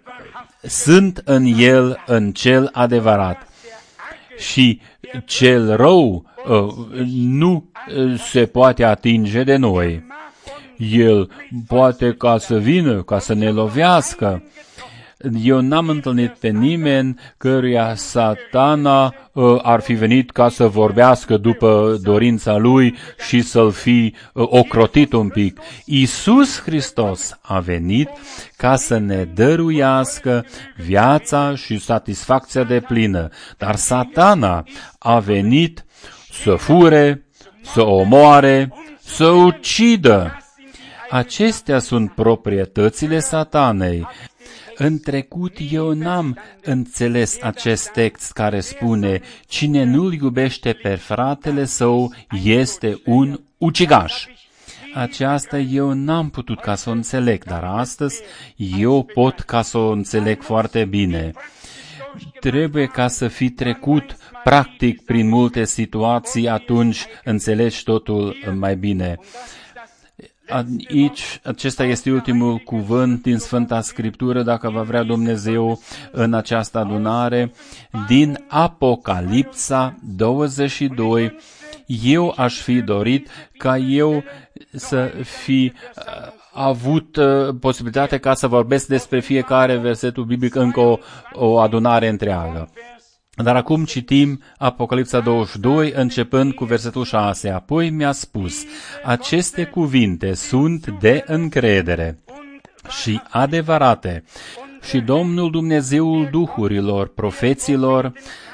sunt în El, în Cel adevărat. Și cel rău uh, nu se poate atinge de noi. El poate ca să vină, ca să ne lovească. Eu n-am întâlnit pe nimeni căruia Satana uh, ar fi venit ca să vorbească după dorința lui și să-l fi uh, ocrotit un pic. Iisus Hristos a venit ca să ne dăruiască viața și satisfacția deplină. Dar Satana a venit să fure, să omoare, să ucidă. Acestea sunt proprietățile Satanei. În trecut eu n-am înțeles acest text care spune: cine nu-l iubește pe fratele său este un ucigaș. Aceasta eu n-am putut ca să o înțeleg, dar astăzi eu pot ca să o înțeleg foarte bine. Trebuie ca să fi trecut practic prin multe situații, atunci înțelegi totul mai bine. Aici, acesta este ultimul cuvânt din Sfânta Scriptură, dacă va vrea Dumnezeu, în această adunare, din Apocalipsa douăzeci și doi. Eu aș fi dorit ca eu să fi uh, avut uh, posibilitatea ca să vorbesc despre fiecare versetul biblic încă o, o adunare întreagă. Dar acum citim Apocalipsa douăzeci și doi, începând cu versetul șase. Apoi mi-a spus: aceste cuvinte sunt de încredere și adevărate și Domnul Dumnezeul duhurilor, profeților,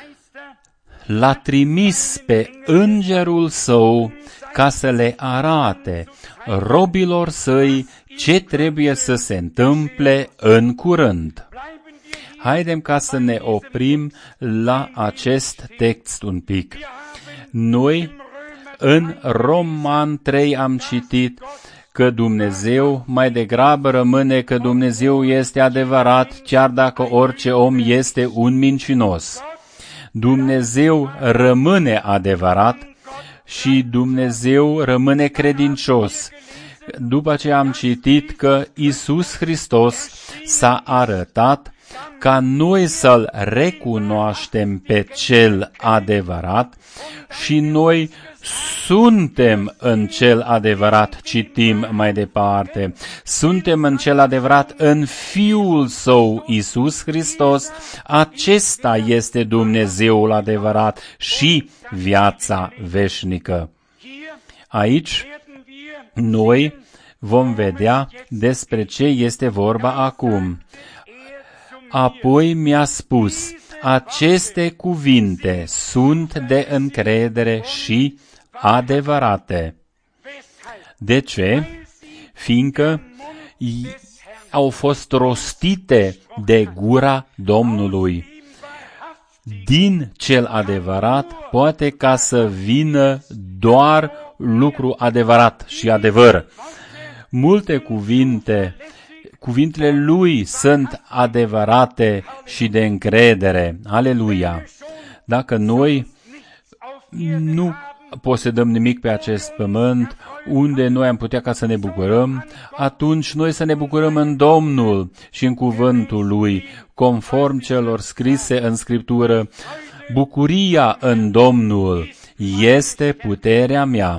l-a trimis pe îngerul său ca să le arate robilor săi ce trebuie să se întâmple în curând. Haidem ca să ne oprim la acest text un pic. Noi în Roman trei am citit că Dumnezeu mai degrabă rămâne că Dumnezeu este adevărat, chiar dacă orice om este un mincinos. Dumnezeu rămâne adevărat și Dumnezeu rămâne credincios. După aceea am citit că Iisus Hristos s-a arătat ca noi să-L recunoaștem pe Cel adevărat și noi suntem în Cel adevărat, citim mai departe. Suntem în Cel adevărat în Fiul Său, Iisus Hristos. Acesta este Dumnezeul adevărat și viața veșnică. Aici noi vom vedea despre ce este vorba acum. Apoi mi-a spus: aceste cuvinte sunt de încredere și adevărate. De ce? Fiindcă au fost rostite de gura Domnului. Din Cel adevărat poate ca să vină doar lucru adevărat și adevăr. Multe cuvinte Cuvintele Lui sunt adevărate și de încredere. Aleluia! Dacă noi nu posedăm nimic pe acest pământ, unde noi am putea ca să ne bucurăm, atunci noi să ne bucurăm în Domnul și în cuvântul Lui, conform celor scrise în Scriptură. Bucuria în Domnul este puterea mea.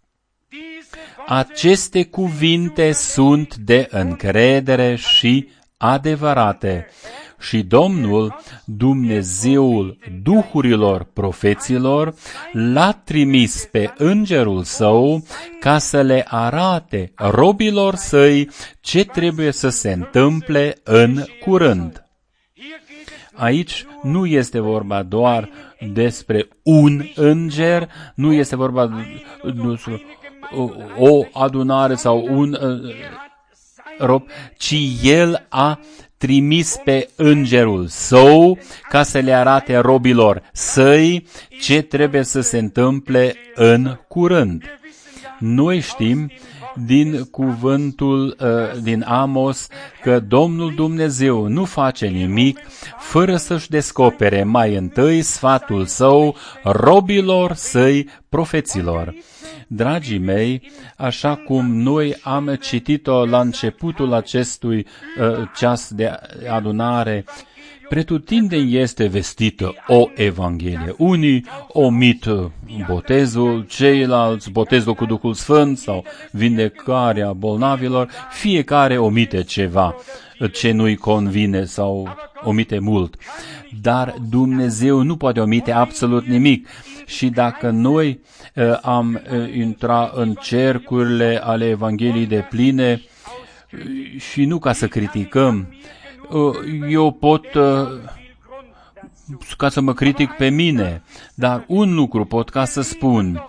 Aceste cuvinte sunt de încredere și adevărate. Și Domnul, Dumnezeul duhurilor profeților, l-a trimis pe îngerul său ca să le arate robilor săi ce trebuie să se întâmple în curând. Aici nu este vorba doar despre un înger, nu este vorba despre o adunare sau un uh, rob, ci El a trimis pe îngerul său ca să le arate robilor săi ce trebuie să se întâmple în curând. Noi știm din cuvântul uh, din Amos că Domnul Dumnezeu nu face nimic fără să-și descopere mai întâi sfatul său robilor săi profeților. Dragii mei, așa cum noi am citit-o la începutul acestui uh, ceas de adunare, pretutindeni este vestită o Evanghelie. Unii omit botezul, ceilalți botezul cu Duhul Sfânt sau vindecarea bolnavilor, fiecare omite ceva ce nu-i convine sau omite mult. Dar Dumnezeu nu poate omite absolut nimic. Și dacă noi uh, am uh, intra în cercurile ale Evangheliei de pline uh, și nu ca să criticăm, uh, eu pot uh, ca să mă critic pe mine, dar un lucru pot ca să spun: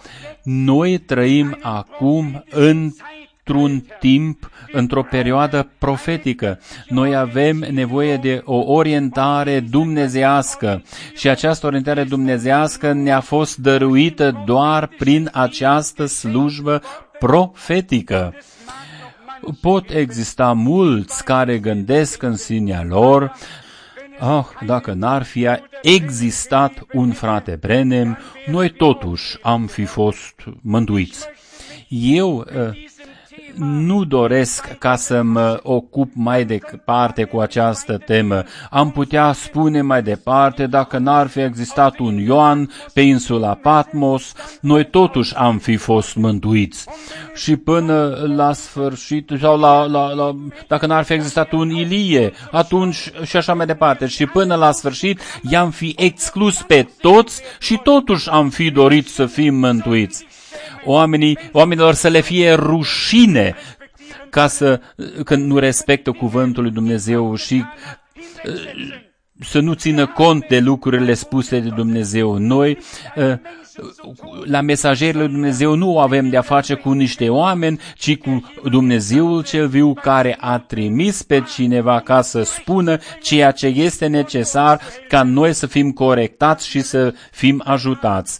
Noi trăim acum într-un timp, într-o perioadă profetică. Noi avem nevoie de o orientare dumnezeiască și această orientare dumnezeiască ne-a fost dăruită doar prin această slujbă profetică. Pot exista mulți care gândesc în sinea lor: ah, dacă n-ar fi existat un frate Branham, noi totuși am fi fost mântuiți. Eu nu doresc ca să mă ocup mai departe cu această temă. Am putea spune mai departe, dacă n-ar fi existat un Ioan pe insula Patmos, noi totuși am fi fost mântuiți. Și până la sfârșit, sau la, la, la, dacă n-ar fi existat un Ilie, atunci și așa mai departe. Și până la sfârșit i-am fi exclus pe toți și totuși am fi dorit să fim mântuiți. Oamenii, oamenilor să le fie rușine ca să, când nu respectă cuvântul lui Dumnezeu și să nu țină cont de lucrurile spuse de Dumnezeu. Noi, la mesagerii lui Dumnezeu, nu avem de-a face cu niște oameni, ci cu Dumnezeul cel viu, care a trimis pe cineva ca să spună ceea ce este necesar ca noi să fim corectați și să fim ajutați.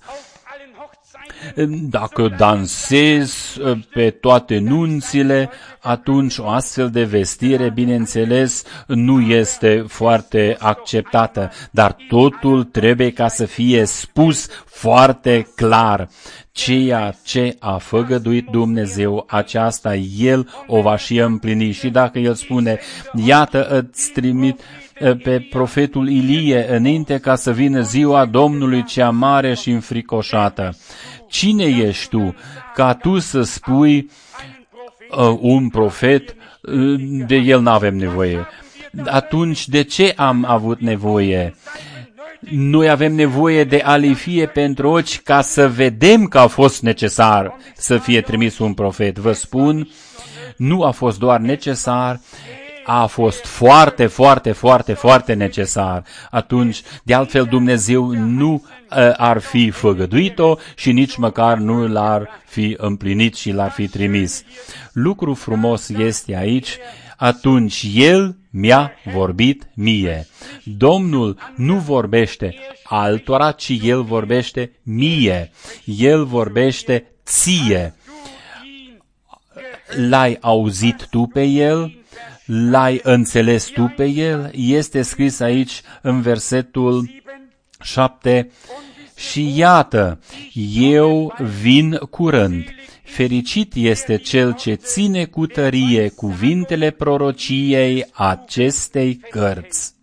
Dacă dansezi pe toate nunțile, atunci o astfel de vestire, bineînțeles, nu este foarte acceptată, dar totul trebuie ca să fie spus foarte clar. Ceea ce a făgăduit Dumnezeu, aceasta El o va și împlini. Și dacă El spune: iată, îți trimit pe profetul Ilie înainte ca să vină ziua Domnului cea mare și înfricoșată. Cine ești tu ca tu să spui uh, un profet, uh, de el n-avem nevoie? Atunci de ce am avut nevoie? Noi avem nevoie de alifie pentru ochi ca să vedem că a fost necesar să fie trimis un profet. Vă spun, nu a fost doar necesar, a fost foarte, foarte, foarte, foarte necesar. Atunci, de altfel, Dumnezeu nu uh, ar fi făgăduit-o și nici măcar nu l-ar fi împlinit și l-ar fi trimis. Lucru frumos este aici: atunci El mi-a vorbit mie. Domnul nu vorbește altora, ci El vorbește mie. El vorbește ție. L-ai auzit tu pe El? L-ai înțeles tu pe El? Este scris aici în versetul șapte: și iată, eu vin curând. Fericit este cel ce ține cu tărie cuvintele prorociei acestei cărți.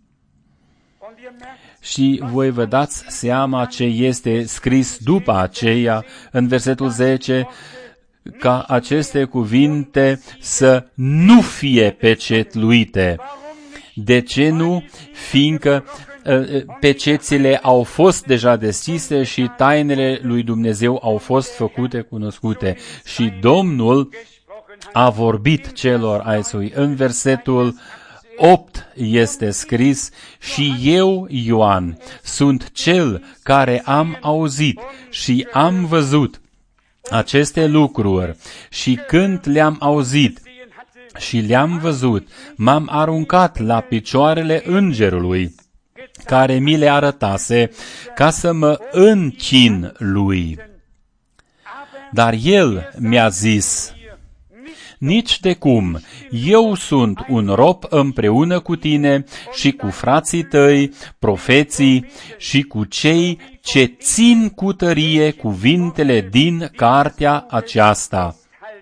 Și voi vă dați seama ce este scris după aceea, în versetul zece, ca aceste cuvinte să nu fie pecetluite. De ce nu? Fiindcă pecețile au fost deja deschise și tainele lui Dumnezeu au fost făcute cunoscute. Și Domnul a vorbit celor ai săi. În versetul opt este scris: și eu, Ioan, sunt cel care am auzit și am văzut aceste lucruri, și când le-am auzit și le-am văzut, m-am aruncat la picioarele îngerului care mi le arătase ca să mă închin lui. Dar el mi-a zis: nici de cum, eu sunt un rob împreună cu tine și cu frații tăi, profeții, și cu cei ce țin cu tărie cuvintele din cartea aceasta.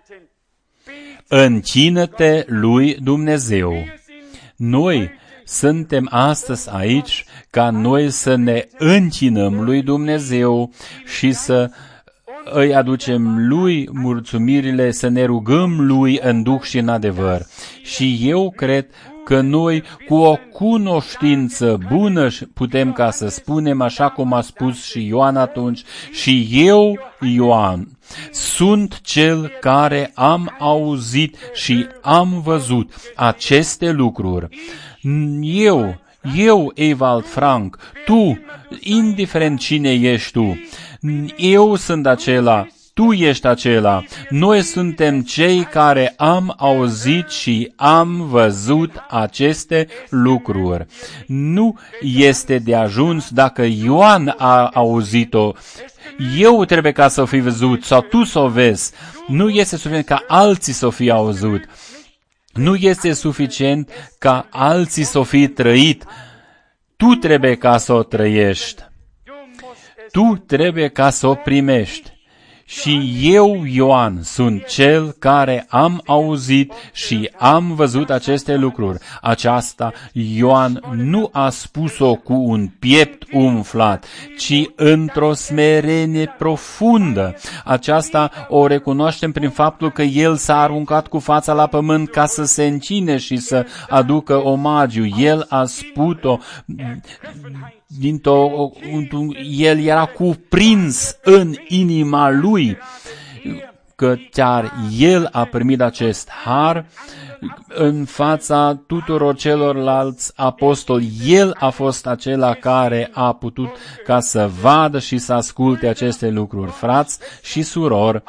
Închină-te lui Dumnezeu. Noi suntem astăzi aici ca noi să ne închinăm lui Dumnezeu și să îi aducem lui mulțumirile, să ne rugăm lui în duh și în adevăr. Și eu cred că noi, cu o cunoștință bună, putem ca să spunem, așa cum a spus și Ioan atunci: și eu, Ioan, sunt cel care am auzit și am văzut aceste lucruri. Eu, eu, Ewald Frank, tu, indiferent cine ești tu, eu sunt acela, Tu ești acela. Noi suntem cei care am auzit și am văzut aceste lucruri. Nu este de ajuns dacă Ioan a auzit-o. Eu trebuie ca să o fi văzut sau tu să o vezi. Nu este suficient ca alții să o fi auzit. Nu este suficient ca alții să o fi trăit. Tu trebuie ca să o trăiești. Tu trebuie ca să o primești. Și eu, Ioan, sunt cel care am auzit și am văzut aceste lucruri. Aceasta Ioan nu a spus-o cu un piept umflat, ci într-o smerenie profundă. Aceasta o recunoaștem prin faptul că el s-a aruncat cu fața la pământ ca să se încine și să aducă omagiu. El a spus-o dintr-o, el era cuprins în inima lui, că chiar el a primit acest har în fața tuturor celorlalți apostoli. El a fost acela care a putut ca să vadă și să asculte aceste lucruri. Frați și surori,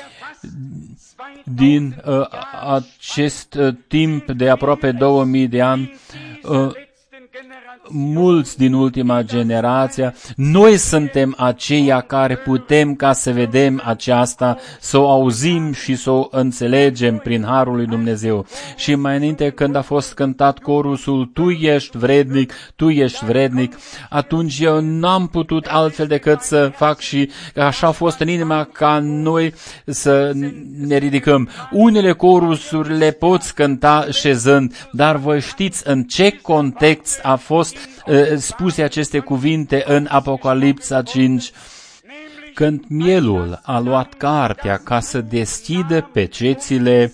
din uh, acest uh, timp de aproape două mii de ani, uh, mulți din ultima generație, noi suntem aceia care putem ca să vedem aceasta, să o auzim și să o înțelegem prin harul lui Dumnezeu. Și mai înainte când a fost cântat corusul, tu ești vrednic, tu ești vrednic, atunci eu n-am putut altfel decât să fac și așa a fost în inima ca noi să ne ridicăm. Unele corusuri le poți cânta șezând, dar voi știți în ce context a fost spuse aceste cuvinte în Apocalipsa cinci, când mielul a luat cartea ca să deschidă pecețile,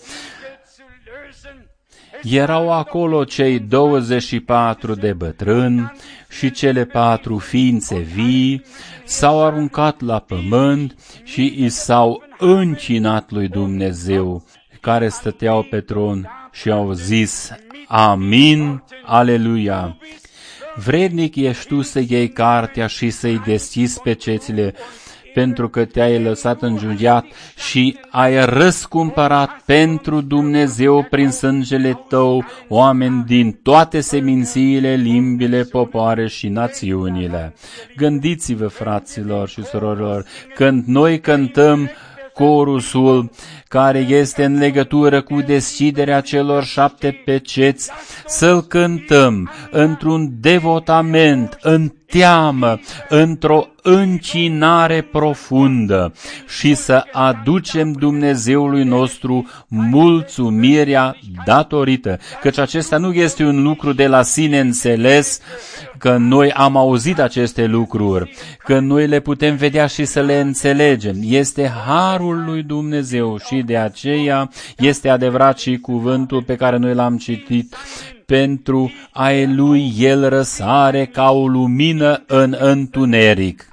erau acolo cei douăzeci și patru de bătrâni și cele patru ființe vii, s-au aruncat la pământ și i s-au încinat lui Dumnezeu, care stăteau pe tron și au zis, Amin, Aleluia. Vrednic ești tu să iei cartea și să-i deschizi pecețile, pentru că te-ai lăsat înjunghiat și ai răscumpărat pentru Dumnezeu prin sângele tău oameni din toate semințiile, limbile, popoare și națiunile. Gândiți-vă, fraților și surorilor, când noi cântăm corusul care este în legătură cu deschiderea celor șapte peceți, să-l cântăm într-un devotament, în teamă, într-o încinare profundă și să aducem Dumnezeului nostru mulțumirea datorită, căci acesta nu este un lucru de la sine înțeles, că noi am auzit aceste lucruri, că noi le putem vedea și să le înțelegem. Este harul lui Dumnezeu și de aceea este adevărat și cuvântul pe care noi l-am citit, pentru ai lui el răsare ca o lumină în întuneric,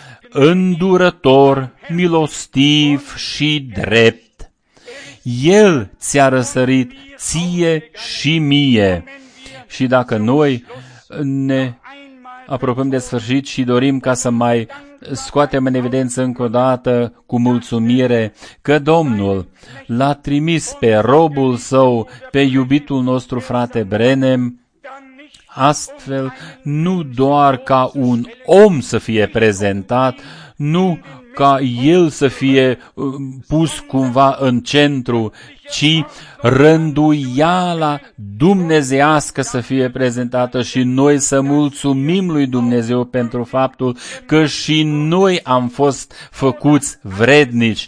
îndurător, milostiv și drept. El ți-a răsărit ție și mie. Și dacă noi ne apropiem de sfârșit și dorim ca să mai scoatem în evidență încă o dată cu mulțumire că Domnul l-a trimis pe robul său, pe iubitul nostru frate Brenem, astfel nu doar ca un om să fie prezentat, nu ca el să fie pus cumva în centru, ci rânduiala dumnezeiască să fie prezentată și noi să mulțumim lui Dumnezeu pentru faptul că și noi am fost făcuți vrednici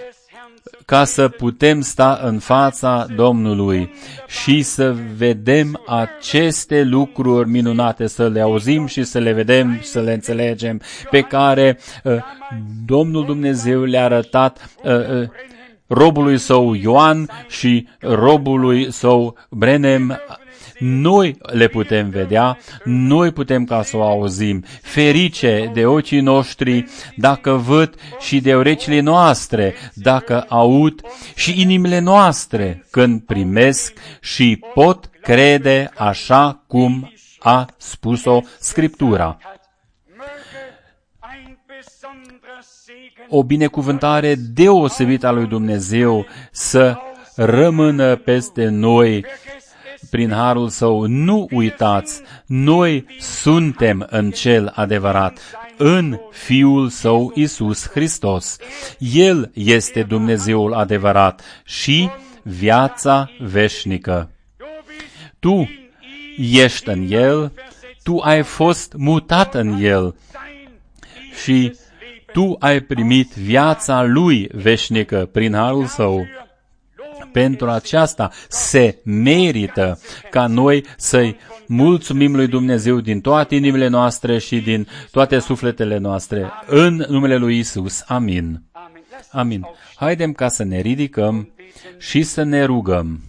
ca să putem sta în fața Domnului și să vedem aceste lucruri minunate, să le auzim și să le vedem, să le înțelegem, pe care uh, Domnul Dumnezeu le-a arătat uh, uh, robului său Ioan și robului său Brenem. Noi le putem vedea, noi putem ca să o auzim. Ferice de ochii noștri dacă văd și de urechile noastre dacă aud și inimile noastre când primesc și pot crede așa cum a spus-o Scriptura. o binecuvântare deosebită a lui Dumnezeu să rămână peste noi prin harul Său. Nu uitați, noi suntem în Cel adevărat, în Fiul Său Iisus Hristos. El este Dumnezeul adevărat și viața veșnică. Tu ești în El, tu ai fost mutat în El și tu ai primit viața Lui veșnică prin harul Său. Pentru aceasta se merită ca noi să-i mulțumim lui Dumnezeu din toate inimile noastre și din toate sufletele noastre. În numele lui Isus. Amin. Amin. Haidem ca să ne ridicăm și să ne rugăm.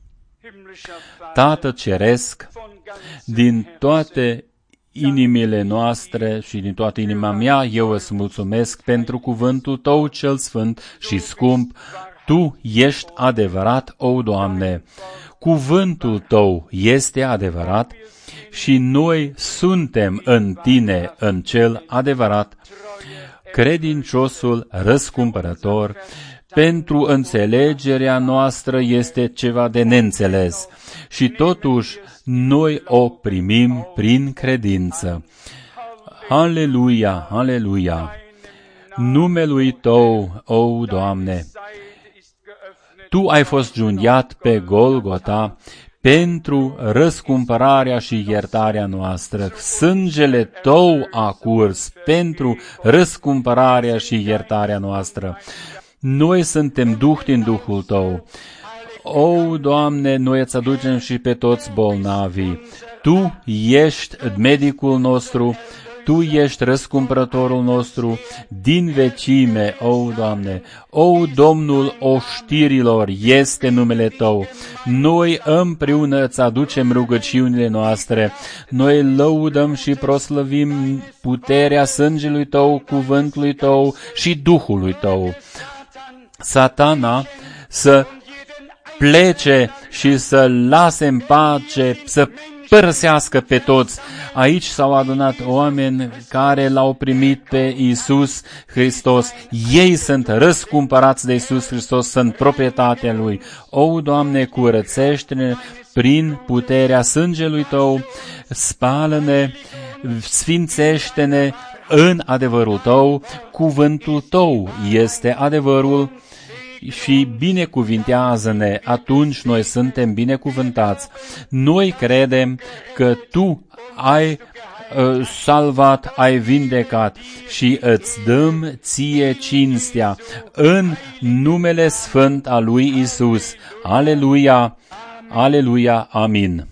Tată Ceresc, din toate inimile noastre și din toată inima mea, eu îți mulțumesc pentru cuvântul Tău cel sfânt și scump. Tu ești adevărat, o Doamne. Cuvântul Tău este adevărat și noi suntem în Tine, în Cel adevărat, credinciosul răscumpărător. Pentru înțelegerea noastră este ceva de neînțeles și totuși noi o primim prin credință. Aleluia, aleluia! Numelui Tău, o Doamne! Tu ai fost junghiat pe Golgota pentru răscumpărarea și iertarea noastră. Sângele Tău a curs pentru răscumpărarea și iertarea noastră. Noi suntem duh din Duhul Tău. O, Doamne, noi îți aducem și pe toți bolnavii. Tu ești medicul nostru, Tu ești răscumpărătorul nostru din vecime, o, Doamne. O, Domnul oștirilor, este numele Tău. Noi împreună îți aducem rugăciunile noastre. Noi lăudăm și proslăvim puterea sângelui Tău, cuvântului Tău și Duhului Tău. Satana să plece și să lase în pace, să părăsească pe toți. Aici s-au adunat oameni care l-au primit pe Iisus Hristos. Ei sunt răscumpărați de Iisus Hristos, sunt proprietatea Lui. O, Doamne, curățește-ne prin puterea sângelui Tău, spală-ne, sfințește-ne în adevărul Tău. Cuvântul Tău este adevărul și binecuvintează-ne, atunci noi suntem binecuvântați. Noi credem că Tu ai uh, salvat, ai vindecat și îți dăm Ție cinstea în numele sfânt al lui Isus. Aleluia, aleluia, amin.